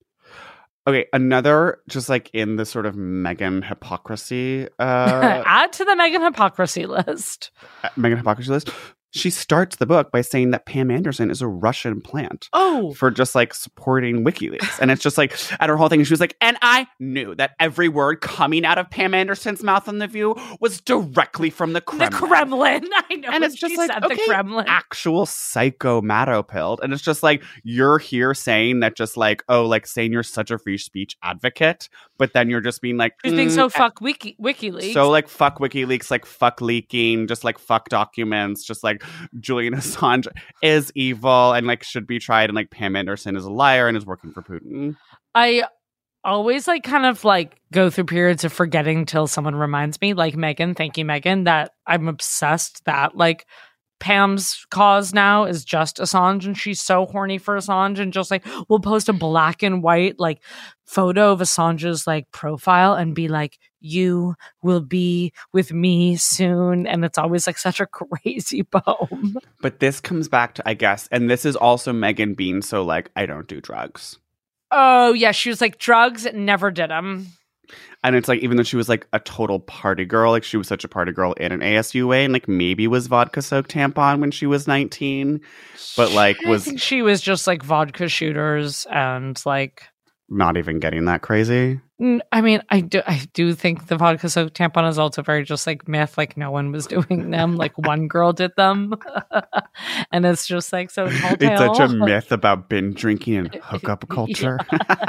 Okay, another just like in the sort of Meghan hypocrisy, uh, Add to the Meghan hypocrisy list. Meghan hypocrisy list. She starts the book by saying that Pam Anderson is a Russian plant. Oh, For just like supporting WikiLeaks. And it's just like, and her whole thing, she was like, and I knew that every word coming out of Pam Anderson's mouth on The View was directly from the Kremlin. the Kremlin. I know. And it's just she like, said okay, the Kremlin. actual psycho matto-pilled. And it's just like, you're here saying that just like, oh, like saying you're such a free speech advocate, but then you're just being like, She's being mm, so fuck Wiki WikiLeaks. so like fuck WikiLeaks, like fuck leaking, just like fuck documents, just like Julian Assange is evil and like should be tried, and like Pam Anderson is a liar and is working for Putin. I always like kind of like go through periods of forgetting till someone reminds me, like Meghan, thank you, Meghan, that I'm obsessed that like Pam's cause now is just Assange, and she's so horny for Assange, and just like we'll post a black and white like photo of Assange's like profile and be like, you will be with me soon, and it's always like such a crazy poem. But this comes back to, I guess, and this is also Meghan being so like, I don't do drugs. Oh yeah, she was like drugs, never did them. And it's like, even though she was like a total party girl, like she was such a party girl in an A S U way, and like maybe was vodka soaked tampon when she was nineteen, but like I was think she was just like vodka shooters and like not even getting that crazy. N- I mean, I do, I do think the vodka soaked tampon is also very just like myth. Like no one was doing them. Like one girl did them, and it's just like so. Tall It's such a tale. myth about binge drinking and hookup culture.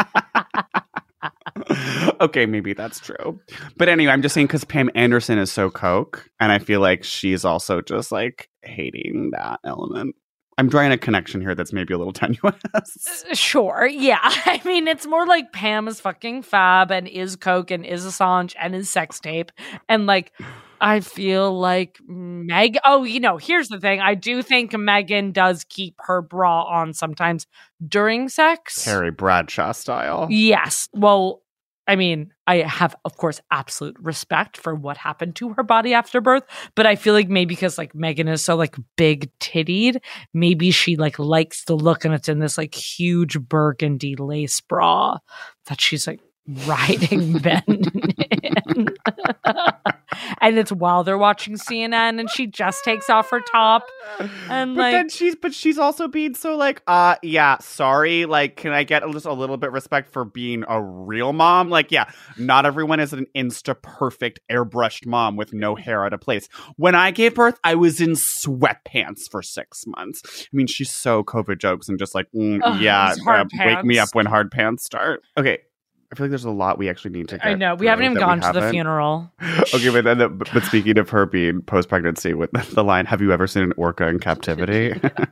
Okay, maybe that's true. But anyway, I'm just saying because Pam Anderson is so coke, and I feel like she's also just like hating that element. I'm drawing a connection here that's maybe a little tenuous. Sure, yeah. I mean, it's more like Pam is fucking fab and is coke and is Assange and is sex tape. And like, I feel like Meg. Oh, you know, here's the thing. I do think Megan does keep her bra on sometimes during sex. Carrie Bradshaw style. Yes. Well, I mean, I have, of course, absolute respect for what happened to her body after birth, but I feel like maybe because like Megan is so like big tittied, maybe she like likes the look and it's in this like huge burgundy lace bra that she's like riding Ben in. And it's while they're watching C N N and she just takes off her top and But like then she's but she's also being so like, uh yeah, sorry, like can I get just a little bit respect for being a real mom? Like, yeah, not everyone is an insta perfect airbrushed mom with no hair out of place. When I gave birth, I was in sweatpants for six months. I mean, she's so COVID jokes and just like, mm, Ugh, yeah, those hard uh, wake me pants. up when hard pants start. Okay. I feel like there's a lot we actually need to get I know we through haven't even that gone we to the haven't. funeral. Okay, but then, the, but speaking of her being post pregnancy, with the line, "Have you ever seen an orca in captivity?"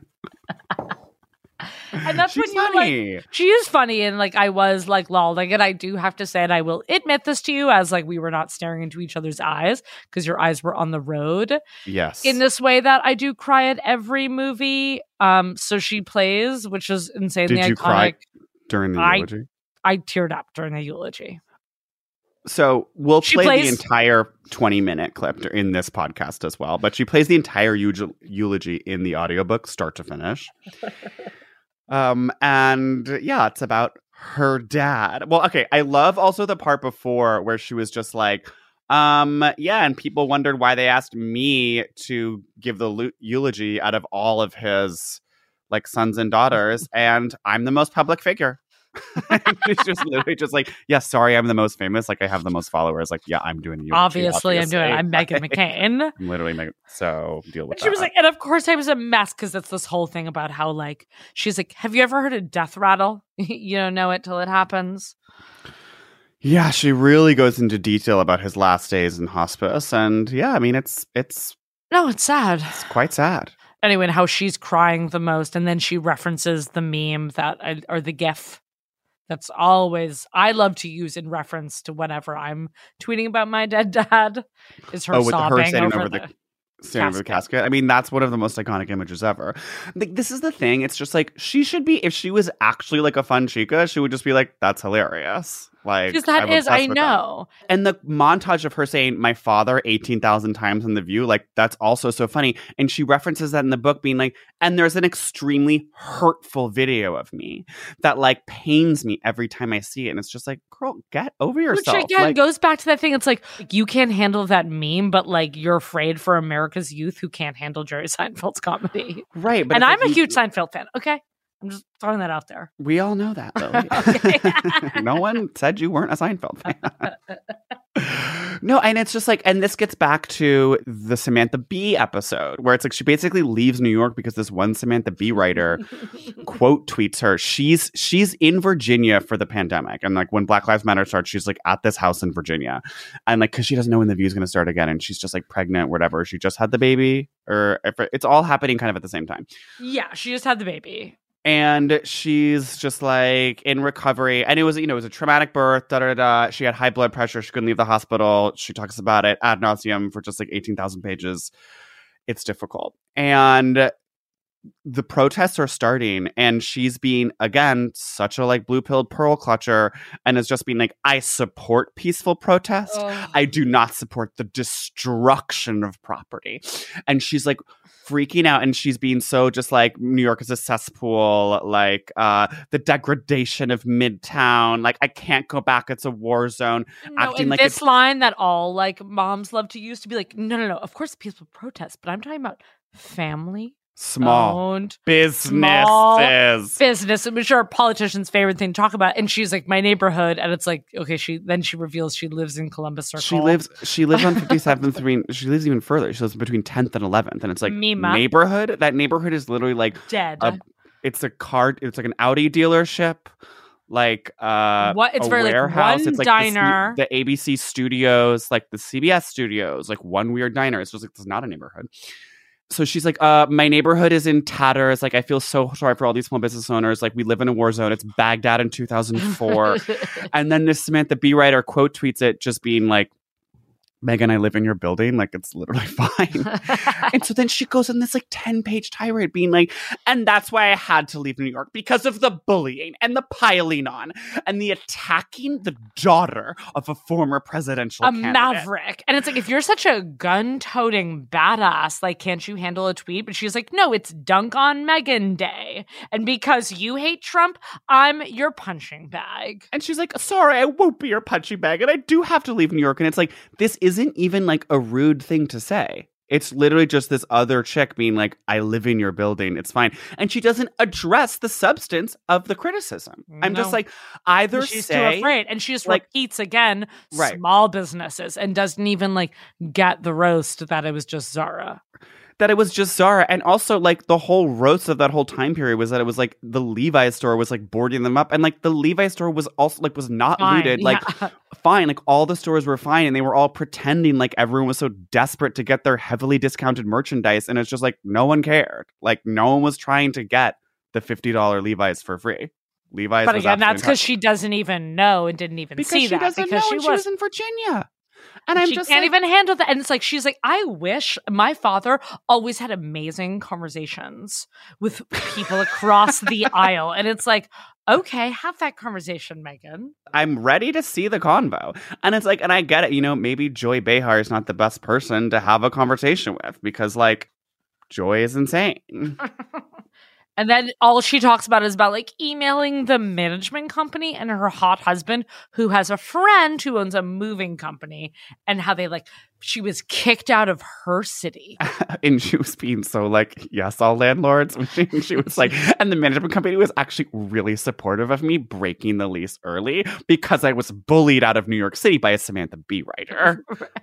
And that's She's when you're funny. like, she is funny, and like I was like lolling, and I do have to say, and I will admit this to you, as like we were not staring into each other's eyes because your eyes were on the road. Yes. In this way, that I do cry at every movie. Um, so she plays, which is insanely Did you iconic. cry during the I- eulogy? I teared up during the eulogy. So we'll She play plays- the entire twenty minute clip in this podcast as well, but she plays the entire eug- eulogy in the audiobook, start to finish. um, and yeah, it's about her dad. Well, okay, I love also the part before where she was just like, um, yeah, and people wondered why they asked me to give the lu- eulogy out of all of his like sons and daughters, and I'm the most public figure. It's just literally just like, yeah, sorry, I'm the most famous. Like, I have the most followers. Like, yeah, I'm doing the eulogy, Obviously, I'm doing it. I'm Meghan Like, McCain. I'm literally Meg- so deal with And that. she was like, and of course I was a mess because it's this whole thing about how like she's like, have you ever heard a death rattle? You don't know it till it happens. yeah, she really goes into detail about his last days in hospice, and yeah, I mean, it's it's No, it's sad. it's quite sad. Anyway, and how she's crying the most, and then she references the meme that I, or the GIF that's always I love to use in reference to whenever I'm tweeting about my dead dad. Is her Oh, with her sobbing standing over, over the, the Standing over the casket. casket. I mean, that's one of the most iconic images ever. Like, this is the thing. It's just like she should be. If she was actually like a fun chica, she would just be like, "That's hilarious." Like, because that I'm is obsessed I with that. know. And the montage of her saying "my father" eighteen thousand times in The View, like that's also so funny. And she references that in the book, being like, "And there's an extremely hurtful video of me that like pains me every time I see it." And it's just like, girl, get over yourself. Which again Like, goes back to that thing. It's like you can't handle that meme, but like you're afraid for America's youth who can't handle Jerry Seinfeld's comedy. right, but And it's I'm like a you- huge Seinfeld fan. Okay, I'm just throwing that out there. We all know that, Okay. Lily. No one said you weren't a Seinfeld fan. No, and it's just like, and this gets back to the Samantha Bee episode where it's like she basically leaves New York because this one Samantha Bee writer quote tweets her. She's she's in Virginia for the pandemic, and like when Black Lives Matter starts, she's like at this house in Virginia, and like because she doesn't know when The View is going to start again, and she's just like pregnant, whatever. She just had the baby, or if it- it's all happening kind of at the same time. Yeah, she just had the baby. And she's just like in recovery. And it was, you know, it was a traumatic birth, da da da. She had high blood pressure. She couldn't leave the hospital. She talks about it ad nauseum for just like eighteen thousand pages. It's difficult. And the protests are starting, and she's being, again, such a like blue pilled pearl clutcher, and is just being like, I support peaceful protest. Oh. I do not support the destruction of property. And she's like freaking out, and she's being so just like, New York is a cesspool, like uh, the degradation of Midtown. Like, I can't go back. It's a war zone. No, acting and like this it's- line that all like moms love to use to be like, no, no, no. Of course, peaceful protest, but I'm talking about family Small owned businesses. small business, which are politicians' favorite thing to talk about. And she's like, my neighborhood, and it's like, okay, she then she reveals she lives in Columbus Circle. She lives she lives on fifty-seventh. I mean, she lives even further. She lives between tenth and eleventh, and it's like Mima. neighborhood. That neighborhood is literally like Dead. A, it's a car. It's like an Audi dealership. Like uh, What? It's a very, like, warehouse. one it's like diner. The, the A B C studios, like the C B S studios, like one weird diner. It's just like it's not a neighborhood. So she's like, uh, my neighborhood is in tatters. Like, I feel so sorry for all these small business owners. Like, we live in a war zone. It's Baghdad in two thousand four. And then this Samantha Bee writer quote tweets it just being like, Megan, I live in your building. Like, it's literally fine. And so then she goes on this like ten page tirade being like, and that's why I had to leave New York, because of the bullying and the piling on and the attacking the daughter of a former presidential a candidate. maverick. And it's like, if you're such a gun-toting badass, like, can't you handle a tweet? But she's like, no, it's Dunk on Megan Day. And because you hate Trump, I'm your punching bag. And she's like, sorry, I won't be your punching bag. And I do have to leave New York. And it's like, this isn't even like a rude thing to say. It's literally just this other chick being like, I live in your building. It's fine. And she doesn't address the substance of the criticism. I'm No. just like, either She's say, too afraid. And she just like- repeats again, Right. small businesses, and doesn't even like get the roast that it was just Zara. that it was just Zara. And also, like, the whole roast of that whole time period was that it was like the Levi's store was like boarding them up. And like the Levi's store was also like was not Fine, looted. Like, yeah. fine. Like, all the stores were fine. And they were all pretending like everyone was so desperate to get their heavily discounted merchandise. And it's just like, no one cared. Like, no one was trying to get the fifty dollars Levi's for free. Levi's But was again, that's absolutely because she doesn't even know and didn't even because see she that. doesn't because know she and was she was in Virginia. And I'm she just can't like, even handle that. And it's like, she's like, I wish my father always had amazing conversations with people across the aisle. And it's like, okay, have that conversation, Megan. I'm ready to see the convo. And it's like, and I get it, you know, maybe Joy Behar is not the best person to have a conversation with because, like, Joy is insane. And then all she talks about is about like emailing the management company and her hot husband who has a friend who owns a moving company, and how they like, she was kicked out of her city. And she was being so like, yes, all landlords. She was like, and the management company was actually really supportive of me breaking the lease early because I was bullied out of New York City by a Samantha Bee writer.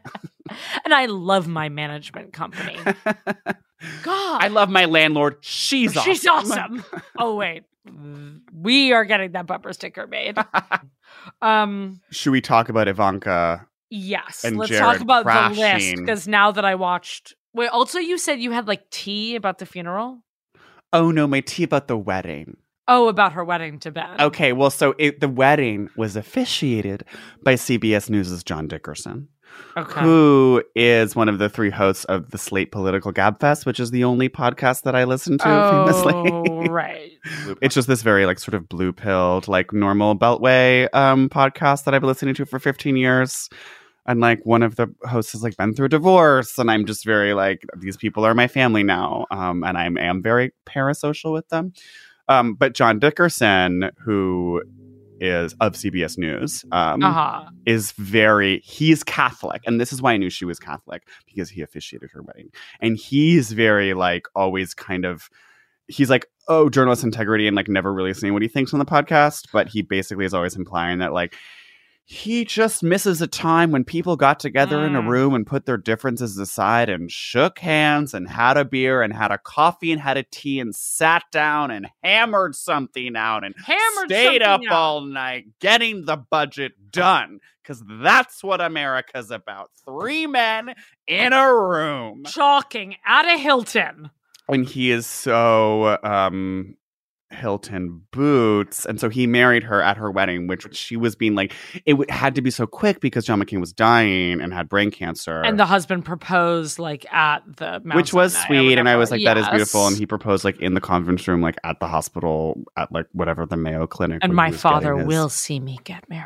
And I love my management company. God. I love my landlord. She's awesome. She's awesome. Oh, wait. We are getting that bumper sticker made. Um, Should we talk about Ivanka? yes. And Let's Jared talk about the list. crashing. Because now that I watched. Wait, also, you said you had like tea about the funeral? Oh, no, my tea about the wedding. Oh, about her wedding to Ben. Okay, well, so it, the wedding was officiated by C B S News' John Dickerson, Okay. who is one of the three hosts of the Slate Political Gabfest, which is the only podcast that I listen to, Oh, famously. right. It's just this very, like, sort of blue-pilled, like, normal Beltway um, podcast that I've been listening to for fifteen years. And, like, one of the hosts has, like, been through a divorce. And I'm just very, like, these people are my family now. Um, and I am very parasocial with them. Um, but John Dickerson, who is of C B S News, um, Uh-huh. is very, he's Catholic. And this is why I knew she was Catholic, because he officiated her wedding. And he's very, like, always kind of, he's like, oh, journalist integrity, and like never really saying what he thinks on the podcast. But he basically is always implying that, like, he just misses a time when people got together Mm. in a room and put their differences aside and shook hands and had a beer and had a coffee and had a tea and sat down and hammered something out and Hammered stayed up something out. all night getting the budget done. Because that's what America's about. Three men in a room. Talking at a Hilton. And he is so um Hilton boots, and so he married her at her wedding, which she was being like, it w- had to be so quick because John McCain was dying and had brain cancer, And the husband proposed like at the Mount which was Sinai or sweet. And I whatever. was like, that is Yes. beautiful. And he proposed like in the conference room, like at the hospital, at like whatever the Mayo Clinic. And when my he was father getting his- will see me get married.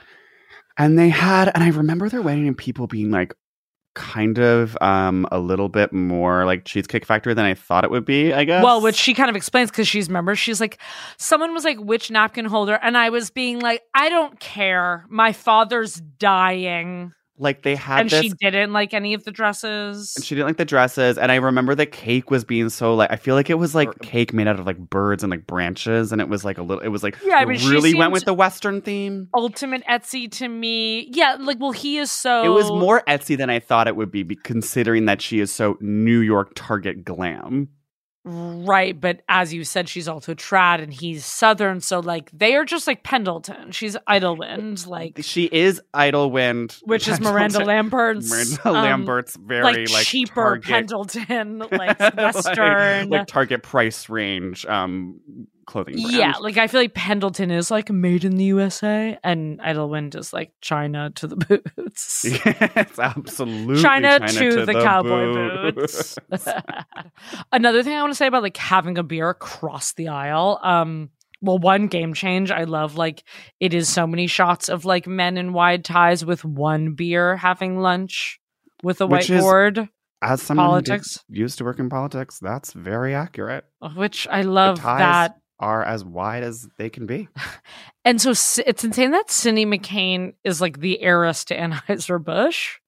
And they had, and I remember their wedding and people being like, kind of um a little bit more like Cheesecake Factory than I thought it would be, I guess. Well, which she kind of explains because she's remember she's like, someone was like, which napkin holder, and I was being like, I don't care. My father's dying. Like they had and this, she didn't like any of the dresses. and she didn't like the dresses. And I remember the cake was being so like I feel like it was like cake made out of like birds and like branches, and it was like a little. It was like Yeah, I it mean, she really went seemed- with the Western theme. Ultimate Etsy to me. Yeah, like well, he is so. It was more Etsy than I thought it would be, be, considering that she is so New York Target glam. Right, but as you said, she's also trad and he's Southern, so like they are just like Pendleton. She's Idlewind, like She is Idlewind, which is Miranda Lambert's Miranda um, Lambert's very like, like, cheaper Target, Pendleton, like like- Western. like, Target price range um clothing brand. Yeah, like I feel like Pendleton is like made in the U S A, and Idlewind is like China to the boots. It's absolutely China, China to, to the, the cowboy boots. boots. Another thing I want to say about like having a beer across the aisle. Um, well, one game change. I love like it is so many shots of like men in wide ties with one beer having lunch with a Which is- whiteboard. As someone Politics. who did, used to work in politics, that's very accurate. Which I love the ties that. are as wide as they can be. And so C- it's insane that Cindy McCain is like the heiress to Anheuser-Busch.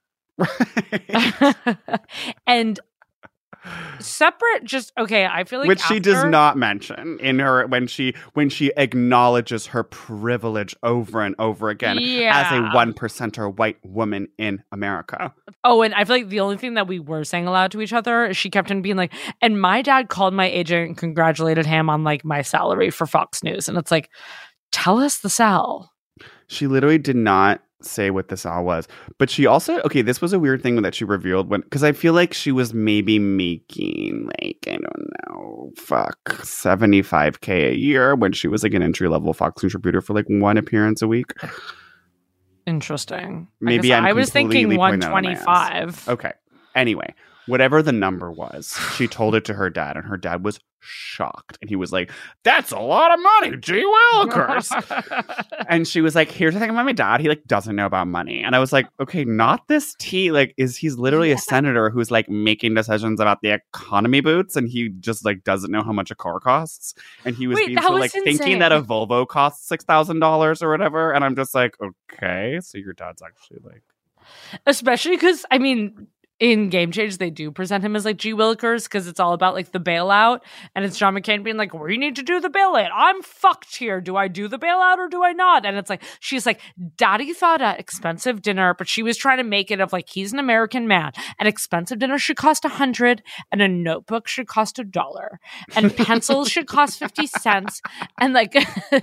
And separate, just okay. I feel like Which she does after- not mention in her when she when she acknowledges her privilege over and over again as Yeah. a one percenter white woman in America. Oh, and I feel like the only thing that we were saying aloud to each other is she kept on being like, and my dad called my agent and congratulated him on like my salary for Fox News, and it's like, tell us the sal. She literally did not say what the sal was, but she also okay. This was a weird thing that she revealed when because I feel like she was maybe making like I don't know, fuck seventy-five k a year when she was like an entry level Fox News reporter for like one appearance a week. Interesting. Maybe I, guess I'm I was thinking completely one putting that on my ass. twenty-five. Okay. Anyway, whatever the number was, she told it to her dad, and her dad was shocked. And he was like, "That's a lot of money, gee willikers." And she was like, "Here's the thing about my dad. He like doesn't know about money." And I was like, "Okay, not this tea. Like, is he's literally a senator who's like making decisions about the economy boots, and he just like doesn't know how much a car costs." And he was Wait, being that so was like thinking that a Volvo costs six thousand dollars or whatever. And I'm just like, okay, so your dad's actually like. Especially because, I mean, in Game Change, they do present him as like G. Willikers because it's all about like the bailout. And it's John McCain being like, we need to do the bailout. I'm fucked here. Do I do the bailout or do I not? And it's like, she's like, Daddy thought an expensive dinner, but she was trying to make it of like, he's an American man. An expensive dinner should cost a hundred and a notebook should cost a dollar. And pencils should cost fifty cents. And like...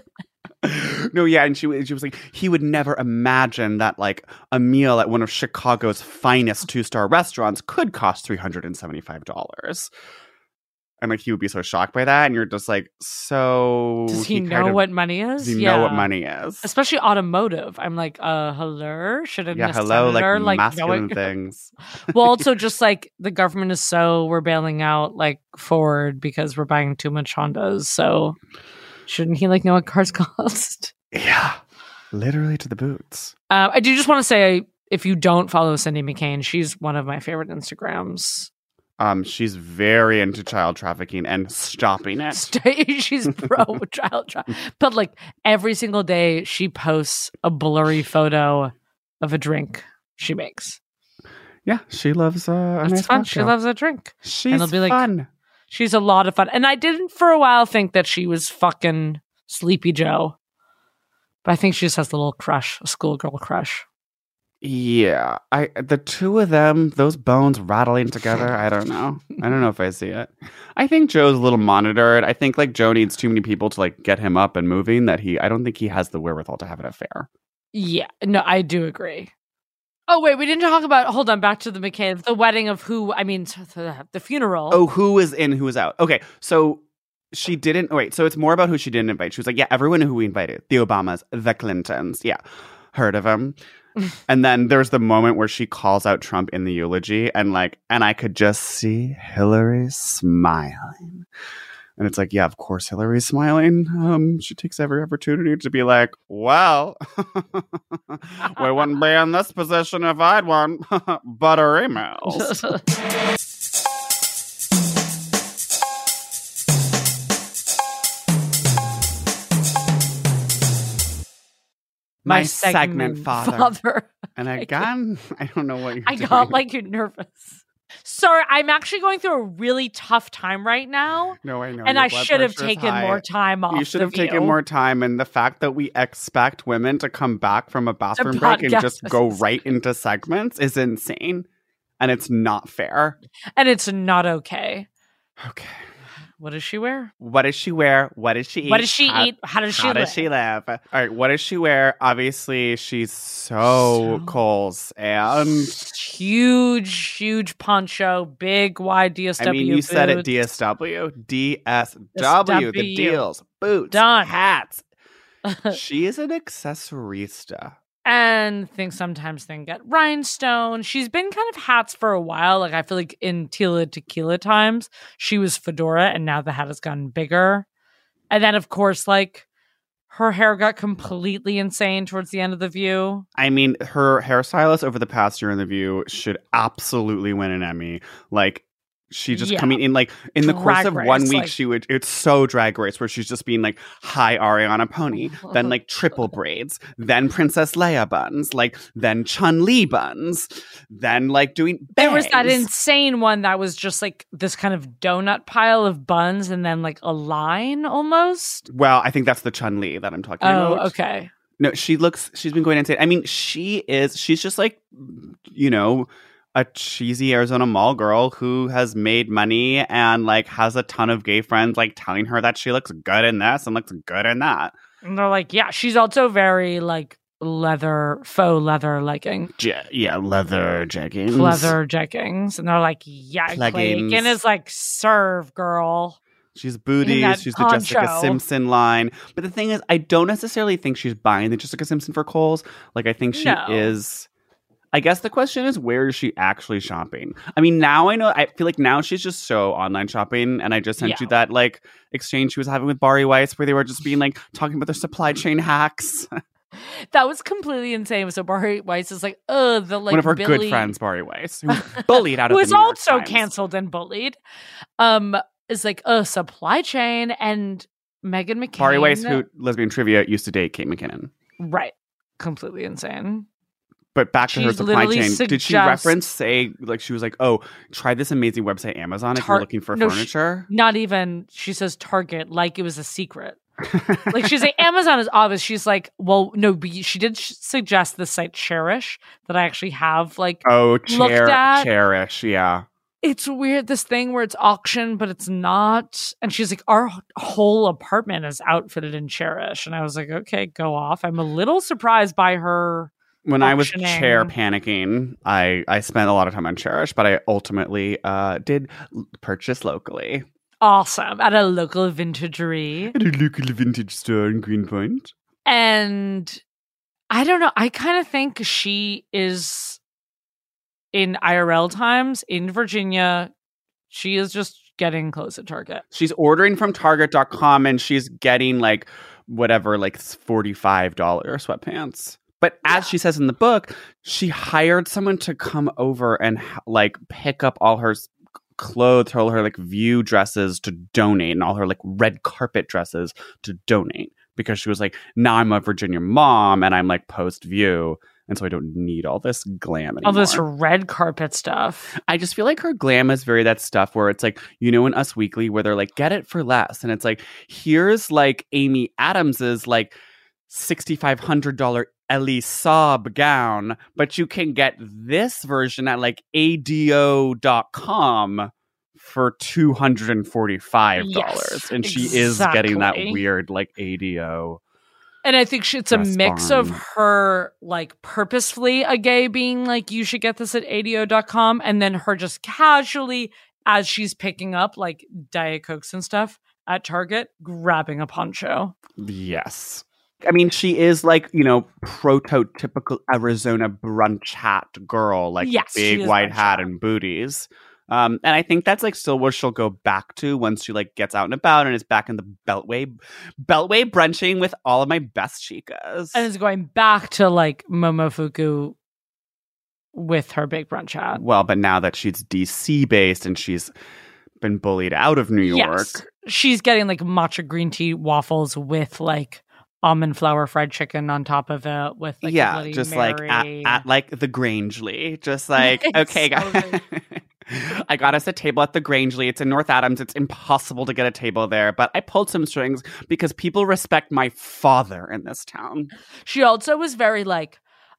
No, yeah, and she was she was like, he would never imagine that like a meal at one of Chicago's finest two star restaurants could cost three hundred and seventy five dollars, and like he would be so shocked by that, and you're just like, so Does he, he know kind of- what money is? Does he yeah. know what money is? Especially automotive. I'm like, uh, hello? Shouldn't Yeah, a hello, senator, like, like masculine knowing- things. Well, also just like the government is so we're bailing out like Ford because we're buying too much Hondas. So shouldn't he like know what cars cost? Yeah, literally to the boots. Uh, I do just want to say, if you don't follow Cindy McCain, she's one of my favorite Instagrams. Um, she's very into child trafficking and stopping it. She's pro child trafficking, but like every single day she posts a blurry photo of a drink she makes. Yeah, she loves uh, a It's nice fun. She cocktail. loves a drink. She's it'll be like- fun. She's a lot of fun. And I didn't for a while think that she was fucking Sleepy Joe. But I think she just has a little crush, a schoolgirl crush. Yeah, I the two of them, those bones rattling together. I don't know. I don't know if I see it. I think Joe's a little monitored. I think like Joe needs too many people to like get him up and moving. That he, I don't think he has the wherewithal to have an affair. Yeah, no, I do agree. Oh, wait, we didn't talk about, hold on, back to the McCain, the wedding of who, I mean, the, the funeral. Oh, who is in, who is out? Okay, so she didn't. Oh, wait, so it's more about who she didn't invite. She was like, yeah, everyone who we invited, the Obamas, the Clintons, yeah, heard of them. And then there's the moment where she calls out Trump in the eulogy, and like, and I could just see Hillary smiling. And it's like, yeah, of course Hillary's smiling. Um, she takes every opportunity to be like, well, we wouldn't be in this position if I'd won butter emails. My segment father. father. And again, I don't know what you're I doing. got like nervous. Sorry, I'm actually going through a really tough time right now. No, I know. And your I blood should have pressure's taken high. more time off. You should The have taken View. more time. And the fact that we expect women to come back from a bathroom break and podcast. just go right into segments is insane. And it's not fair. And it's not okay. Okay. What does she wear? What does she wear? What does she eat? What does she how, eat? How does she How live? does she live? All right. What does she wear? Obviously, she's so, So- Coles. And Huge, huge poncho, big, wide D S W. I mean, you said it boots. D S W. D S W. The W. deals. Boots. Done. Hats. She is an accessorista. And things sometimes then get rhinestone. She's been kind of hats for a while. Like I feel like in Tila Tequila times, she was fedora, and now the hat has gotten bigger. And then, of course, like her hair got completely insane towards the end of The View. I mean, her hairstylist over the past year in The View should absolutely win an Emmy. Like, she just Yeah. coming in, like, in the course Drag of Race, one week, like- she would, it's so Drag Race, where she's just being like, hi, Ariana Pony, then like triple braids, then Princess Leia buns, like, then Chun-Li buns, then like doing bangs. There was that insane one that was just like this kind of donut pile of buns and then like a line almost. Well, I think that's the Chun-Li that I'm talking Oh, about. okay. No, she looks, she's been going insane. I mean, she is, she's just like, you know, a cheesy Arizona mall girl who has made money and like has a ton of gay friends like telling her that she looks good in this and looks good in that. And they're like, yeah, she's also very like leather, faux leather legging. Je- yeah, leather jeggings. Leather jeggings. And they're like, yeah, Leggings. Clayton is like, serve, girl. She's In booties. that She's the Jessica poncho. Simpson line. But the thing is, I don't necessarily think she's buying the Jessica Simpson for Kohl's. Like, I think she No. is. I guess the question is, where is she actually shopping? I mean, now I know, I feel like now she's just so online shopping. And I just sent Yeah. you that, like, exchange she was having with Bari Weiss where they were just being, like, talking about their supply chain hacks. That was completely insane. So Bari Weiss is like, oh, the like One of her Billy, good friends, Bari Weiss, who was bullied out of who the is New York also Times. canceled and bullied, um, is like, oh, supply chain and Megan McCain. Bari Weiss, who, lesbian trivia, used to date Kate McKinnon. right, completely insane. But back to her She's supply literally chain. Did she suggest- reference, say, like, she was like, oh, try this amazing website, Amazon, if Tar- you're looking for no, sh- furniture? Not even. She says Target like it was a secret. Like she's like, Amazon is obvious. She's like, well, no, but she did sh- suggest the site Cherish that I actually have like oh, looked cher- at. cherish, yeah. It's weird, this thing where it's auction, but it's not. And she's like, our h- whole apartment is outfitted in Cherish. And I was like, okay, go off. I'm a little surprised by her. When I was Auctioning. chair panicking, I, I spent a lot of time on Cherish, but I ultimately uh, did l- purchase locally. Awesome. At a local vintagery. At a local vintage store in Greenpoint. And I don't know. I kind of think she is in I R L times in Virginia. She is just getting close at Target. She's ordering from Target dot com and she's getting like whatever, like forty-five dollars sweatpants. But as she says in the book, she hired someone to come over and like pick up all her s- clothes, all her like View dresses to donate, and all her like red carpet dresses to donate, because she was like, now I'm a Virginia mom and I'm like post View, and so I don't need all this glam anymore. All this red carpet stuff. I just feel like her glam is very that stuff where it's like, you know, in Us Weekly where they're like, get it for less. And it's like, here's like Amy Adams's like sixty-five hundred dollars Ellie Saab gown, but you can get this version at like A D O dot com for two hundred forty-five dollars. Yes, and she is getting that exactly. weird like A D O. And I think she, it's a Dress mix barn. of her like purposefully a gay being like, you should get this at A D O dot com, and then her just casually, as she's picking up like Diet Cokes and stuff at Target, grabbing a poncho. Yes. I mean, she is like, you know, prototypical Arizona brunch hat girl, like Yes, she big is white brunch hat hat. and booties. Um, and I think that's like still where she'll go back to once she like gets out and about and is back in the Beltway, Beltway brunching with all of my best chicas. And is going back to like Momofuku with her big brunch hat. Well, but now that she's D C based and she's been bullied out of New York. Yes. She's getting like matcha green tea waffles with like almond flour fried chicken on top of it with like yeah, Bloody just Mary. like at, at like the Grangely, just like okay, so guys. I got us a table at the Grangely. It's in North Adams. It's impossible to get a table there, but I pulled some strings because people respect my father in this town. She also was very like,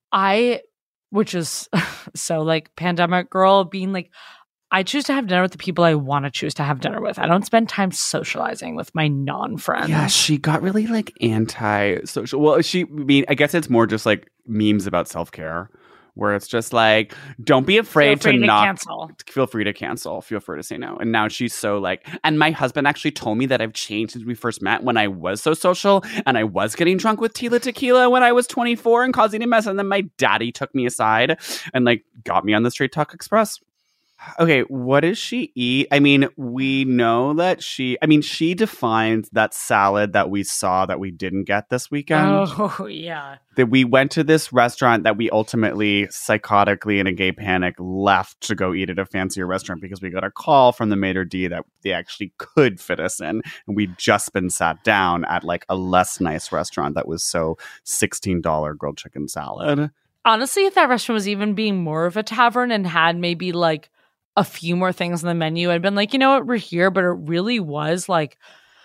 I, which is so like pandemic girl being like, I choose to have dinner with the people I want to choose to have dinner with. I don't spend time socializing with my non-friends. Yeah, she got really like anti-social. Well, she, I mean, I guess it's more just like memes about self-care. Where it's just like, don't be afraid Feel free to to not cancel. Feel free to cancel. Feel free to say no. And now she's so like, and my husband actually told me that I've changed since we first met when I was so social and I was getting drunk with Tila Tequila when I was twenty-four and causing a mess. And then my daddy took me aside and like got me on the Straight Talk Express. Okay, what does she eat? I mean, we know that she, I mean, she defines that salad that we saw that we didn't get this weekend. Oh, yeah. That we went to this restaurant that we ultimately, psychotically, in a gay panic, left to go eat at a fancier restaurant because we got a call from the maitre d' that they actually could fit us in. And we'd just been sat down at like a less nice restaurant that was so sixteen dollars grilled chicken salad. Honestly, if that restaurant was even being more of a tavern and had maybe like a few more things on the menu, I'd been like, you know what, we're here. But it really was like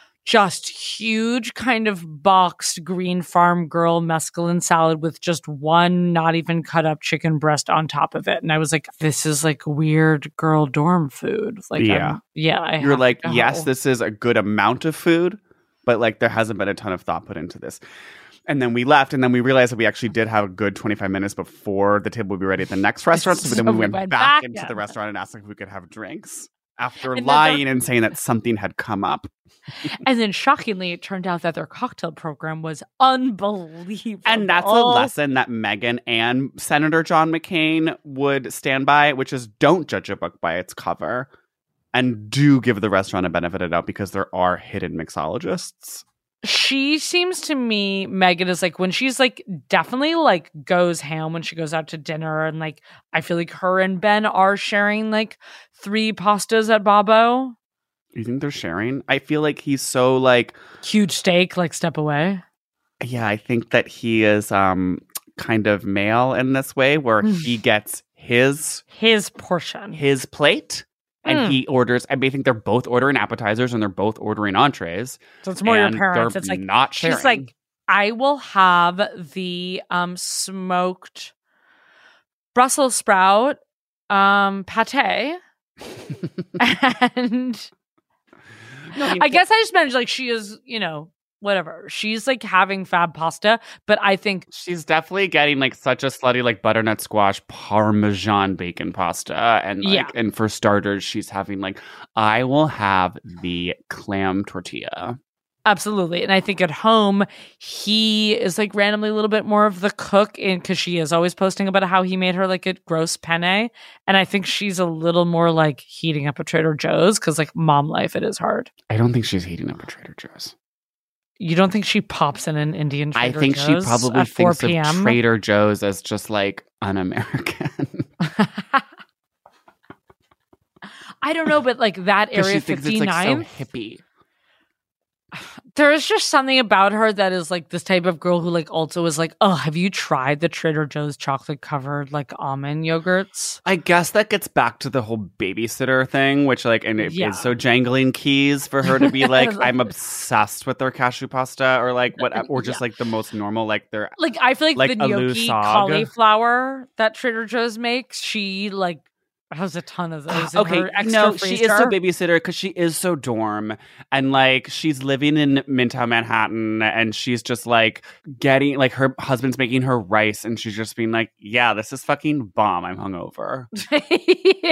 just huge kind of boxed green farm girl mescaline salad with just one not even cut up chicken breast on top of it. And I was like, this is like weird girl dorm food. Like, yeah. I'm, yeah. I You're like, to yes, this is a good amount of food, but like there hasn't been a ton of thought put into this. And then we left, and then we realized that we actually did have a good twenty-five minutes before the table would be ready at the next restaurant. So, So then we we went, went back, back into again. the restaurant and asked if we could have drinks after And then lying the- and saying that something had come up. And then shockingly, it turned out that their cocktail program was unbelievable. And that's a lesson that Meghan and Senator John McCain would stand by, which is don't judge a book by its cover and do give the restaurant a benefit of the doubt because there are hidden mixologists. She seems to me, Megan is like when she's like definitely like goes ham when she goes out to dinner. And like, I feel like her and Ben are sharing like three pastas at Babbo. You think they're sharing? I feel like he's so like Huge steak, like step away. yeah, I think that he is um kind of male in this way where he gets his His portion. his plate and Mm. he orders. I mean, I think they're both ordering appetizers and they're both ordering entrees. So it's more your and parents. they're It's like not sharing. she's like, I will have the um smoked Brussels sprout um pate. And No, I mean, I guess I just meant like she is, you know, whatever. She's like having fab pasta, but I think she's definitely getting like such a slutty like butternut squash parmesan bacon pasta and like Yeah. and for starters she's having like I will have the clam tortilla. absolutely. And I think at home, he is like randomly a little bit more of the cook in because she is always posting about how he made her like a gross penne. And I think she's a little more like heating up a Trader Joe's because like mom life, it is hard. I don't think she's heating up a Trader Joe's. You don't think she pops in an Indian Trader I think Joe's she probably at four thinks of p.m.? Trader Joe's as just like un-American. I don't know, but like that Because Area she thinks it's like fifty-nine, so hippie. there is just something about her that is like this type of girl who like also is like, oh, have you tried the Trader Joe's chocolate covered like almond yogurts? I guess that gets back to the whole babysitter thing, which like, and it Yeah. is so jangling keys for her to be like, I'm obsessed with their cashew pasta, or like what, or just Yeah. like the most normal, like their Like I feel like, Like the a gnocchi loose sog. cauliflower that Trader Joe's makes, she like has a ton of those in okay, her extra no, she is so freezer. babysitter because she is so dorm and like she's living in Midtown Manhattan and she's just like getting like her husband's making her rice and she's just being like, yeah, this is fucking bomb. I'm hungover. Yeah.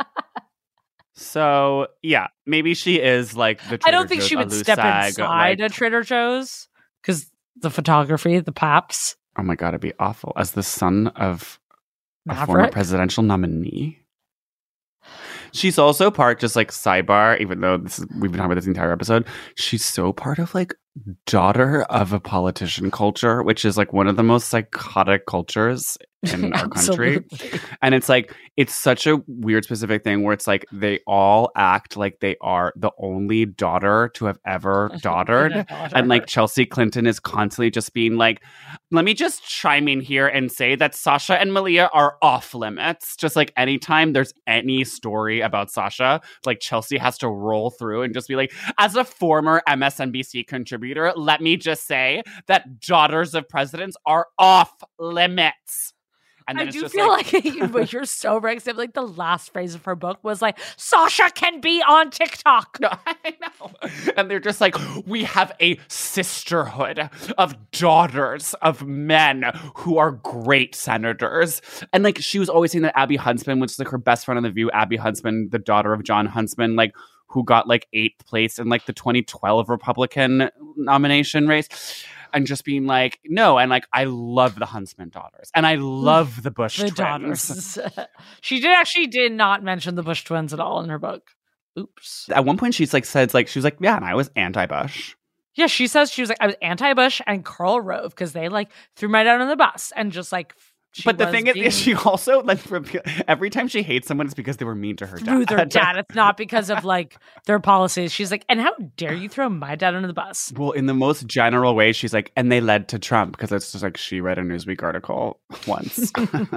So yeah, maybe she is like the. Trader I don't think Joe's she would Alusag, step inside like- a Trader Joe's because the photography, the paps. Oh my god, it'd be awful. As the son of a former Maverick? presidential nominee. She's also part, just like sidebar, even though this is, we've been talking about this entire episode, she's so part of like daughter of a politician culture, which is like one of the most psychotic cultures in our country. And it's like, it's such a weird specific thing where it's like they all act like they are the only daughter to have ever daughtered. And like Chelsea Clinton is constantly just being like, let me just chime in here and say that Sasha and Malia are off limits. Just like anytime there's any story about Sasha, like Chelsea has to roll through and just be like, as a former M S N B C contributor, let me just say that daughters of presidents are off limits. And then I it's do just feel like, like, but you're so right. Except like the last phrase of her book was like, Sasha can be on TikTok. No, I know. And they're just like, we have a sisterhood of daughters of men who are great senators. And like, she was always saying that Abby Huntsman, which is like her best friend on The View, Abby Huntsman, the daughter of John Huntsman, like who got like eighth place in like the twenty twelve Republican nomination race. And just being like, no, and like, I love the Huntsman daughters, and I love the Bush the twins. daughters. She did actually did not mention the Bush twins at all in her book. Oops. At one point, she's like, says like, she was like, yeah, and I was anti-Bush. Yeah, she says she was like, I was anti-Bush and Karl Rove because they like threw my dad on the bus and just like. She but the was thing is, being- is, she also like every time she hates someone, it's because they were mean to her through dad. their dad. It's not because of like their policies. She's like, and how dare you throw my dad under the bus? Well, in the most general way, she's like, and they led to Trump, because it's just like she read a Newsweek article once.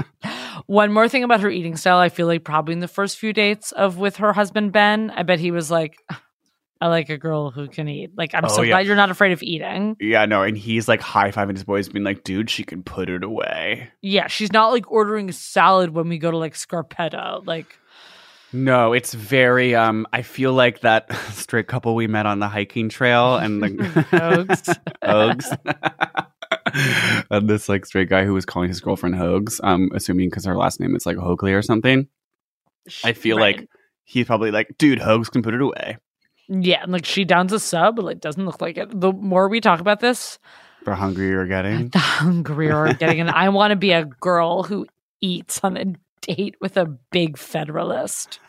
One more thing about her eating style, I feel like probably in the first few dates of with her husband Ben, I bet he was like, I like a girl who can eat. Like, I'm Oh, so yeah. glad you're not afraid of eating. Yeah, no, and he's like high-fiving his boys, being like, dude, she can put it away. Yeah, she's not like ordering a salad when we go to like Scarpetta. Like, No, it's very, um, I feel like that straight couple we met on the hiking trail and the Hoax. Hoax. And this like straight guy who was calling his girlfriend Hoax, um, assuming because her last name is like Hoagley or something. I feel Right. like he's probably like, dude, Hoax can put it away. Yeah, and like she downs a sub, but like doesn't look like it. The more we talk about this, The hungry you're getting. the hungrier I'm getting. And I want to be a girl who eats on a date with a big Federalist.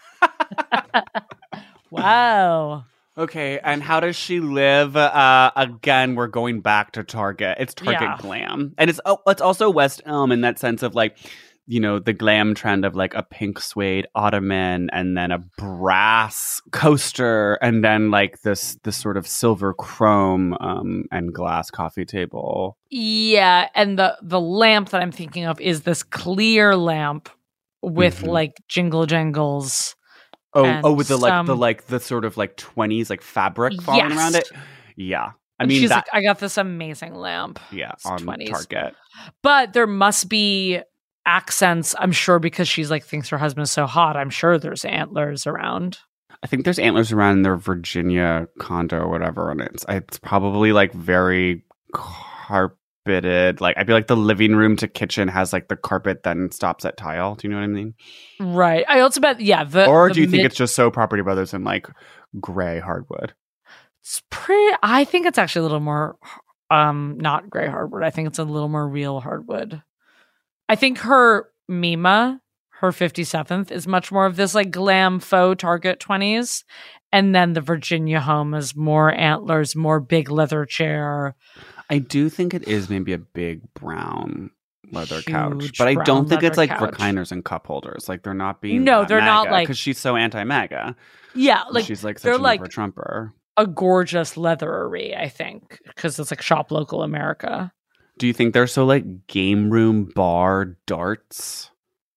Wow. Okay, and how does she live? Uh, again, we're going back to Target. It's Target Yeah. glam, and it's oh, it's also West Elm in that sense of like, you know, the glam trend of like a pink suede ottoman, and then a brass coaster, and then like this this sort of silver chrome um, and glass coffee table. Yeah, and the the lamp that I'm thinking of is this clear lamp with Mhm. like jingle jangles. Oh, And oh, with the like the some- like the sort of like twenties like fabric falling Yes. around it. Yeah, I And mean she's that. like, I got this amazing lamp. yeah, it's on twenties. Target. But there must be accents, I'm sure, because she's like thinks her husband's so hot. I'm sure there's antlers around. I think there's antlers around their Virginia condo or whatever, and it's it's probably like very carpeted. Like I feel like the living room to kitchen has like the carpet then stops at tile. Do you know what I mean? Right. I also bet, yeah. The, Or the do you think mid- it's just so Property Brothers and like gray hardwood? It's pretty. I think it's actually a little more, um, not gray hardwood. I think it's a little more real hardwood. I think her Mima, her fifty-seventh, is much more of this like glam faux Target twenties, and then the Virginia home is more antlers, more big leather chair. I do think it is maybe a big brown leather couch, Huge but I brown don't think it's leather like couch. recliners and cup holders. Like they're not being No, that they're not, MAGA, like- because she's so anti-MAGA. Yeah, like she's like such they're a like never Trumper. a gorgeous leathery. I think because it's like shop local America. Do you think they're so like game room bar darts?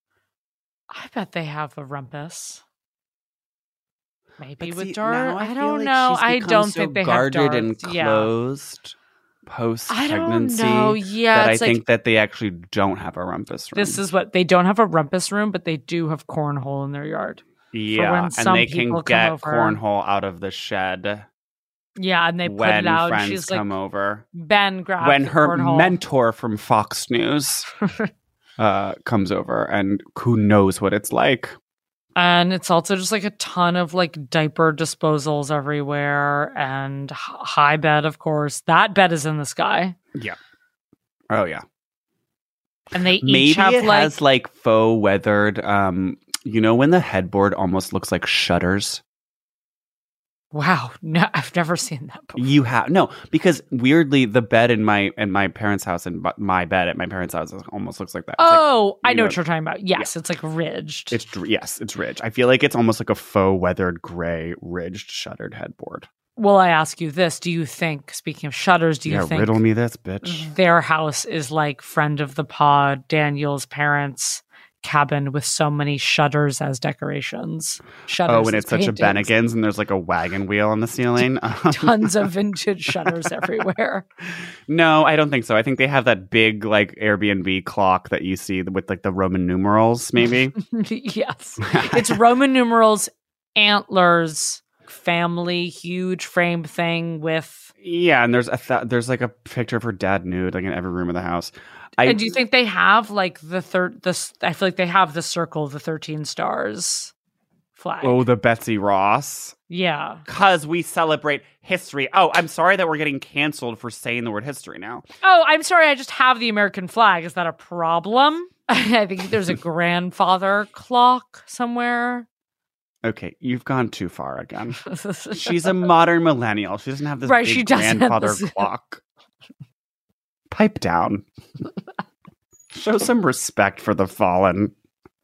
I bet they have a rumpus. Maybe But with see, dart. now I, feel don't like know. she's I become don't so think they guarded have and darts. Yeah. closed post I don't pregnancy. know. Yeah, that I it's like think that they actually don't have a rumpus room. this is what they don't have a rumpus room, but they do have cornhole in their yard. yeah, when and some they can people come get over. cornhole out of the shed Yeah, and they put when it out. friends She's like, come over. Ben grabbed When the her cornhole. mentor from Fox News uh, comes over, and who knows what it's like. And it's also just like a ton of like diaper disposals everywhere and h- high bed, of course. That bed is in the sky. Yeah. Oh yeah. And they each Maybe have it like has like faux weathered. Um, you know when the headboard almost looks like shutters. Wow, no, I've never seen that before. You have no, because weirdly, the bed in my in my parents' house and my bed at my parents' house almost looks like that. It's Oh, like, I know, know what you're talking about. Yes, yeah. It's like ridged. It's yes, it's ridged. I feel like it's almost like a faux weathered gray ridged shuttered headboard. Well, I ask you this: do you think, speaking of shutters, do you yeah, think riddle me this, bitch? Their house is like friend of the pod, Daniel's parents' cabin with so many shutters as decorations. Shutters oh, and it's such paintings. a Bennigan's, and there's like a wagon wheel on the ceiling. Tons of vintage shutters everywhere. No, I don't think so. I think they have that big like Airbnb clock that you see with like the Roman numerals, maybe. Yes, it's Roman numerals, antlers, family, huge frame thing with. Yeah, and there's a th- there's like a picture of her dad nude like in every room of the house. I, and do you think they have like the third? This I feel like they have the circle of the thirteen stars flag. Oh, the Betsy Ross. Yeah, because we celebrate history. Oh, I'm sorry that we're getting canceled for saying the word history now. Oh, I'm sorry. I just have the American flag. Is that a problem? I think there's a grandfather clock somewhere. Okay, you've gone too far again. She's a modern millennial. She doesn't have this right, big she doesn't grandfather have this... clock. Pipe down. Show some respect for the fallen.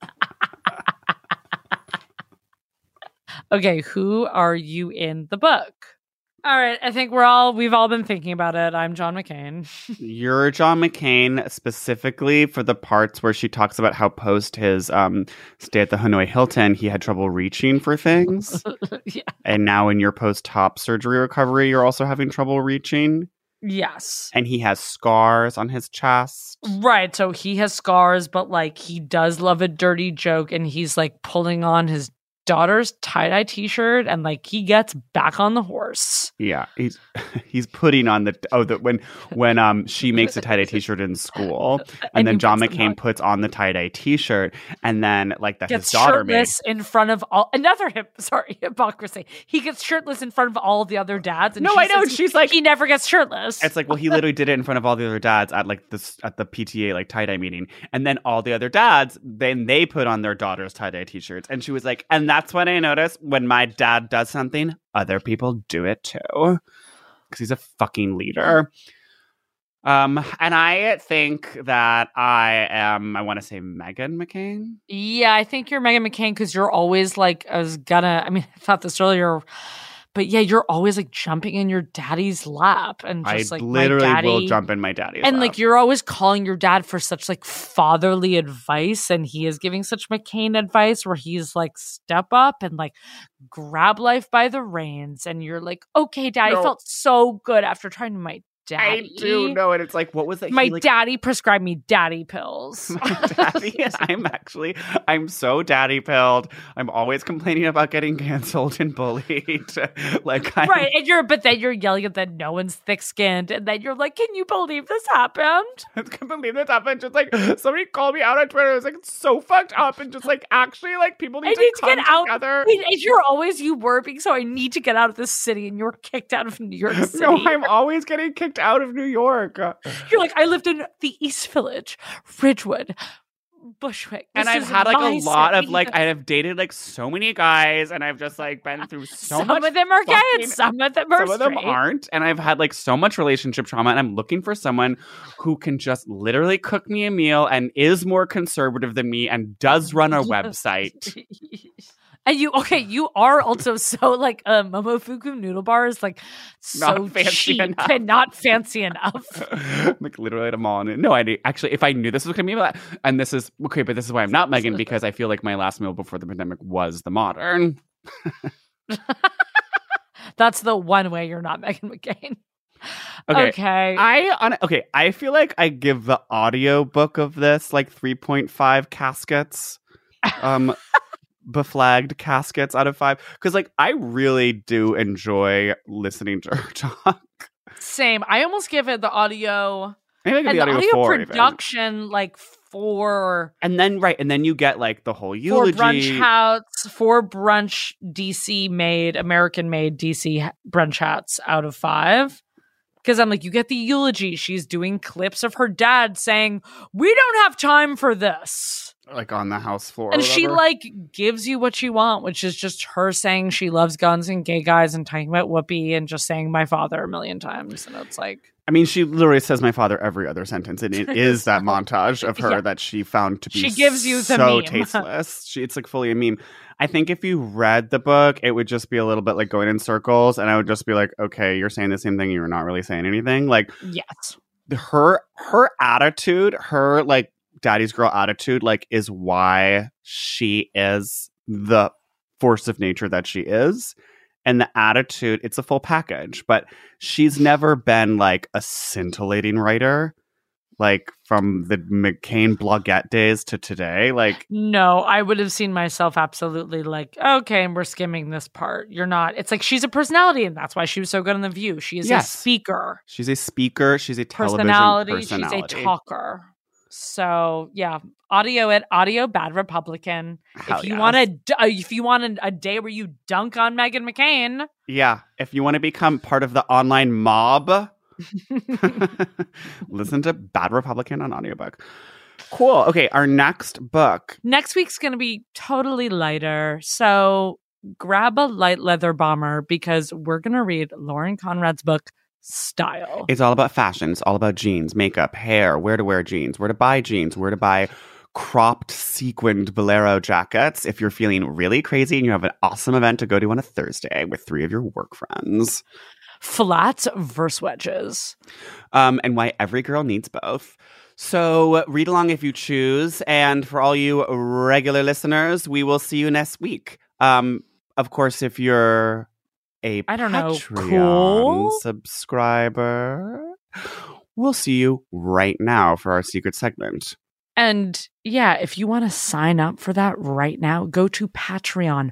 Okay, who are you in the book? All right, I think we're all we've all been thinking about it. I'm John McCain. You're John McCain specifically for the parts where she talks about how post his um, stay at the Hanoi Hilton, he had trouble reaching for things. Yeah. And now in your post-op surgery recovery, you're also having trouble reaching. Yes. And he has scars on his chest. Right. So he has scars, but like he does love a dirty joke, and he's like pulling on his daughter's tie-dye t-shirt, and like he gets back on the horse. Yeah, he's he's putting on the oh that when when um she makes a tie-dye t-shirt in school, and, and then John McCain on. puts on the tie-dye t-shirt, and then like that gets his daughter shirtless made in front of all another hip sorry hypocrisy. He gets shirtless in front of all the other dads. And no, she I know. says She's he, like he never gets shirtless. It's like, well, he literally did it in front of all the other dads at like this at the P T A like tie-dye meeting, and then all the other dads then they put on their daughter's tie-dye t-shirts, and she was like, and that's when I noticed. When my dad does something, other people do it too. Because he's a fucking leader. Um, and I think that I am, I want to say Meghan McCain. Yeah, I think you're Meghan McCain because you're always like, I was gonna, I mean, I thought this earlier, but yeah, you're always like jumping in your daddy's lap and just I like literally my daddy, will jump in my daddy's and lap. like you're always calling your dad for such like fatherly advice, and he is giving such McCain advice where he's like step up and like grab life by the reins, and you're like, okay, dad, No. I felt so good after trying to my daddy. I do know, and it's like, what was that? My he, like, daddy prescribed me daddy pills. My daddy, I'm actually, I'm so daddy pilled. I'm always complaining about getting canceled and bullied. Like, I'm, Right, and you're, but then you're yelling at that no one's thick skinned, and then you're like, can you believe this happened? I can't believe this happened. Just like somebody called me out on Twitter. I was like, it's so fucked up, and just like actually, like people need I to need to come get out. together. Wait, and you're always you were being so I need to get out of this city, and you're kicked out of New York City. No, I'm always getting kicked out of New York. You're like, I lived in the East Village, Ridgewood, Bushwick. And This I've is had like my a lot city. of like I have dated like so many guys, and I've just like been through so some much. of them are gay fucking- and some of them are Some of them straight. aren't, and I've had like so much relationship trauma, and I'm looking for someone who can just literally cook me a meal and is more conservative than me and does run a website. And you, okay, you are also so like a um, Momofuku noodle bar is like so Not fancy cheap enough. and not fancy enough. Like literally at a mall. And no, I did- actually, if I knew this was going to be, about- and this is okay, but this is why I'm not Megan, because I feel like my last meal before the pandemic was the Modern. That's the one way you're not Meghan McCain. Okay. Okay. I on okay, I feel like I give the audio book of this like three point five caskets. Um beflagged caskets out of five, because like I really do enjoy listening to her talk. Same. I almost give it the audio I think I give and the the audio, audio four even. production like four And then right, and then you get like the whole for eulogy. brunch hats, for brunch D C made, American made D C ha- brunch hats out of five. Because I'm like, you get the eulogy. She's doing clips of her dad saying, "We don't have time for this." like on the house floor. And or she whatever. like gives you what you want, which is just her saying she loves guns and gay guys and talking about Whoopi and just saying my father a million times. And it's like, I mean, she literally says my father every other sentence, and it is that montage of her Yeah. that she found to be She gives you the so meme. tasteless. She, it's like fully a meme. I think if you read the book, it would just be a little bit like going in circles, and I would just be like, okay, you're saying the same thing, you're not really saying anything. Like yes. her her attitude, her like daddy's girl attitude, like is why she is the force of nature that she is. And the attitude, it's a full package, but she's never been like a scintillating writer, like from the McCain Bloggette days to today. Like, No, I would have seen myself absolutely like, okay, and we're skimming this part. You're not. It's like she's a personality, and that's why she was so good on The View. She is Yes. a speaker, she's a speaker, she's a television personality, personality. she's a talker. So yeah, audio it, audio bad Republican. Hell if you yes. want a, uh, if you want a, a day where you dunk on Meghan McCain, Yeah, if you want to become part of the online mob, listen to Bad Republican on audiobook. Cool. Okay, our next book. next week's going to be totally lighter. So grab a light leather bomber because we're going to read Lauren Conrad's book, Style. It's all about fashion. It's all about jeans, makeup, hair, where to wear jeans, where to buy jeans, where to buy cropped sequined bolero jackets if you're feeling really crazy and you have an awesome event to go to on a Thursday with three of your work friends. Flats versus wedges. Um, and why every girl needs both. So read along if you choose. And for all you regular listeners, we will see you next week. Um, of course, if you're a I don't know, Patreon cool? subscriber, we'll see you right now for our secret segment. And yeah, if you want to sign up for that right now, go to patreon.com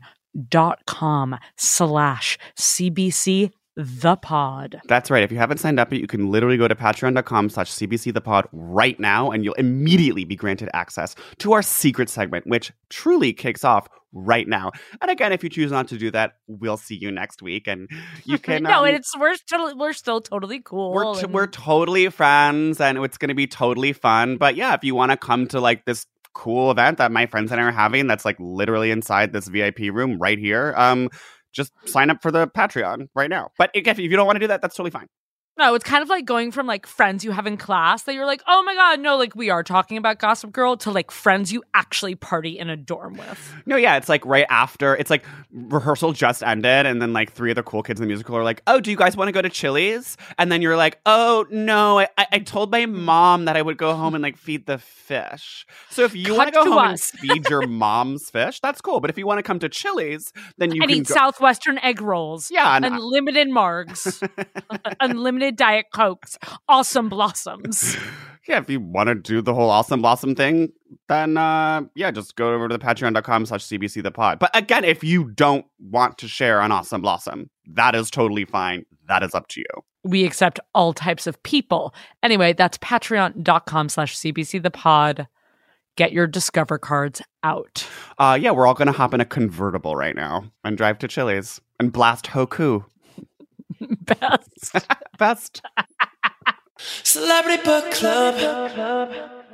slash CBC the pod. That's right. If you haven't signed up yet, you can literally go to patreon.com slash CBC the pod right now, and you'll immediately be granted access to our secret segment, which truly kicks off right now. And again, if you choose not to do that, we'll see you next week. And you can no, um, and it's we're still we're still totally cool. we're t- and- we're totally friends, and it's going to be totally fun. But yeah, if you want to come to like this cool event that my friends and I are having, that's like literally inside this V I P room right here, um, just sign up for the Patreon right now. But again, if you don't want to do that, that's totally fine. No, it's kind of like going from like friends you have in class that you're like, oh my God, no, like we are talking about Gossip Girl to like friends you actually party in a dorm with. No, yeah, it's like right after, it's like rehearsal just ended, and then like three of the cool kids in the musical are like, oh, do you guys want to go to Chili's? And then you're like, oh, no, I, I told my mom that I would go home and like feed the fish. So if you want to Cut go to home us. and feed your mom's fish, that's cool. But if you want to come to Chili's, then you and can eat go. Southwestern egg rolls. Yeah, and- Unlimited margs. Unlimited Diet Cokes. Awesome blossoms. Yeah, if you want to do the whole Awesome Blossom thing, then uh, yeah, just go over to the patreon.com slash CBC the pod. But again, if you don't want to share an Awesome Blossom, that is totally fine. That is up to you. We accept all types of people. Anyway, that's patreon.com slash CBC the pod. Get your Discover cards out. Uh, yeah, we're all going to hop in a convertible right now and drive to Chili's and blast Hoku. Best. Best. Celebrity Book Club.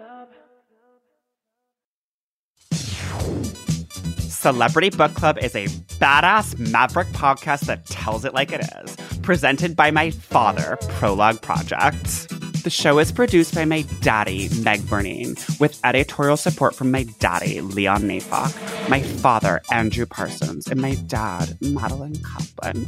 Celebrity Book Club is a badass maverick podcast that tells it like it is. Presented by my father, Prologue Project. The show is produced by my daddy, Meg Bernine, with editorial support from my daddy, Leon Nafok, my father, Andrew Parsons, and my dad, Madeline Kaplan.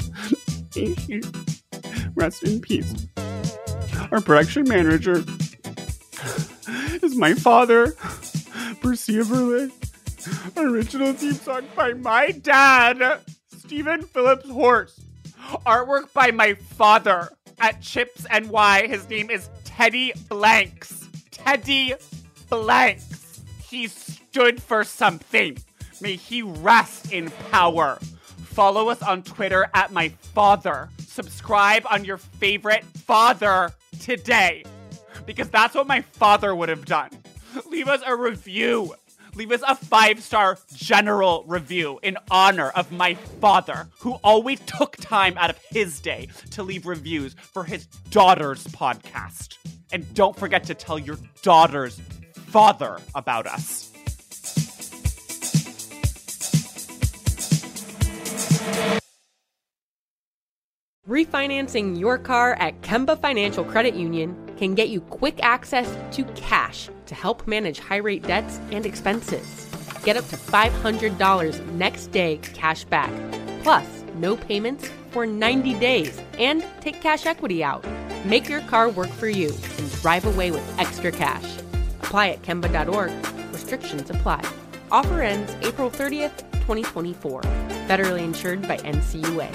Rest in peace. Our production manager is my father, Percy Verlick. Original theme song by my dad, Stephen Phillips Horst. Artwork by my father at Chips N Y. His name is Teddy Blanks. Teddy Blanks. He stood for something. May he rest in power. Follow us on Twitter at my father. Subscribe on your favorite father today. Because that's what my father would have done. Leave us a review. Leave us a five-star general review in honor of my father, who always took time out of his day to leave reviews for his daughter's podcast. And don't forget to tell your daughter's father about us. Refinancing your car at Kemba Financial Credit Union can get you quick access to cash to help manage high-rate debts and expenses. Get up to five hundred dollars next day cash back, plus no payments for ninety days, and take cash equity out. Make your car work for you and drive away with extra cash. Apply at Kemba dot org. Restrictions apply. Offer ends April thirtieth, twenty twenty-four. Federally insured by N C U A.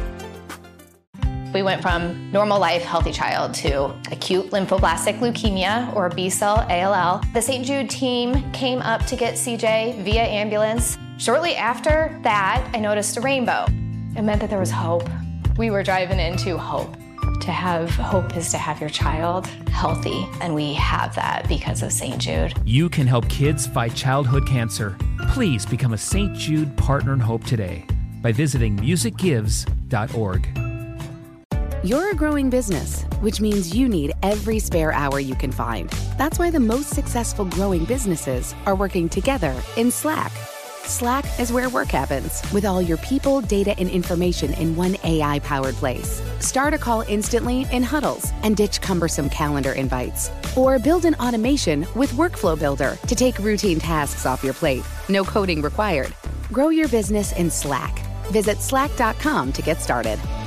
We went from normal life, healthy child to acute lymphoblastic leukemia, or B-cell A L L. The Saint Jude team came up to get C J via ambulance. Shortly after that, I noticed a rainbow. It meant that there was hope. We were driving into hope. To have hope is to have your child healthy, and we have that because of Saint Jude. You can help kids fight childhood cancer. Please become a Saint Jude Partner in Hope today by visiting music gives dot org. You're a growing business, which means you need every spare hour you can find. That's why the most successful growing businesses are working together in Slack. Slack is where work happens, with all your people, data, and information in one A I-powered place. Start a call instantly in huddles and ditch cumbersome calendar invites. Or build an automation with Workflow Builder to take routine tasks off your plate. No coding required. Grow your business in Slack. Visit slack dot com to get started.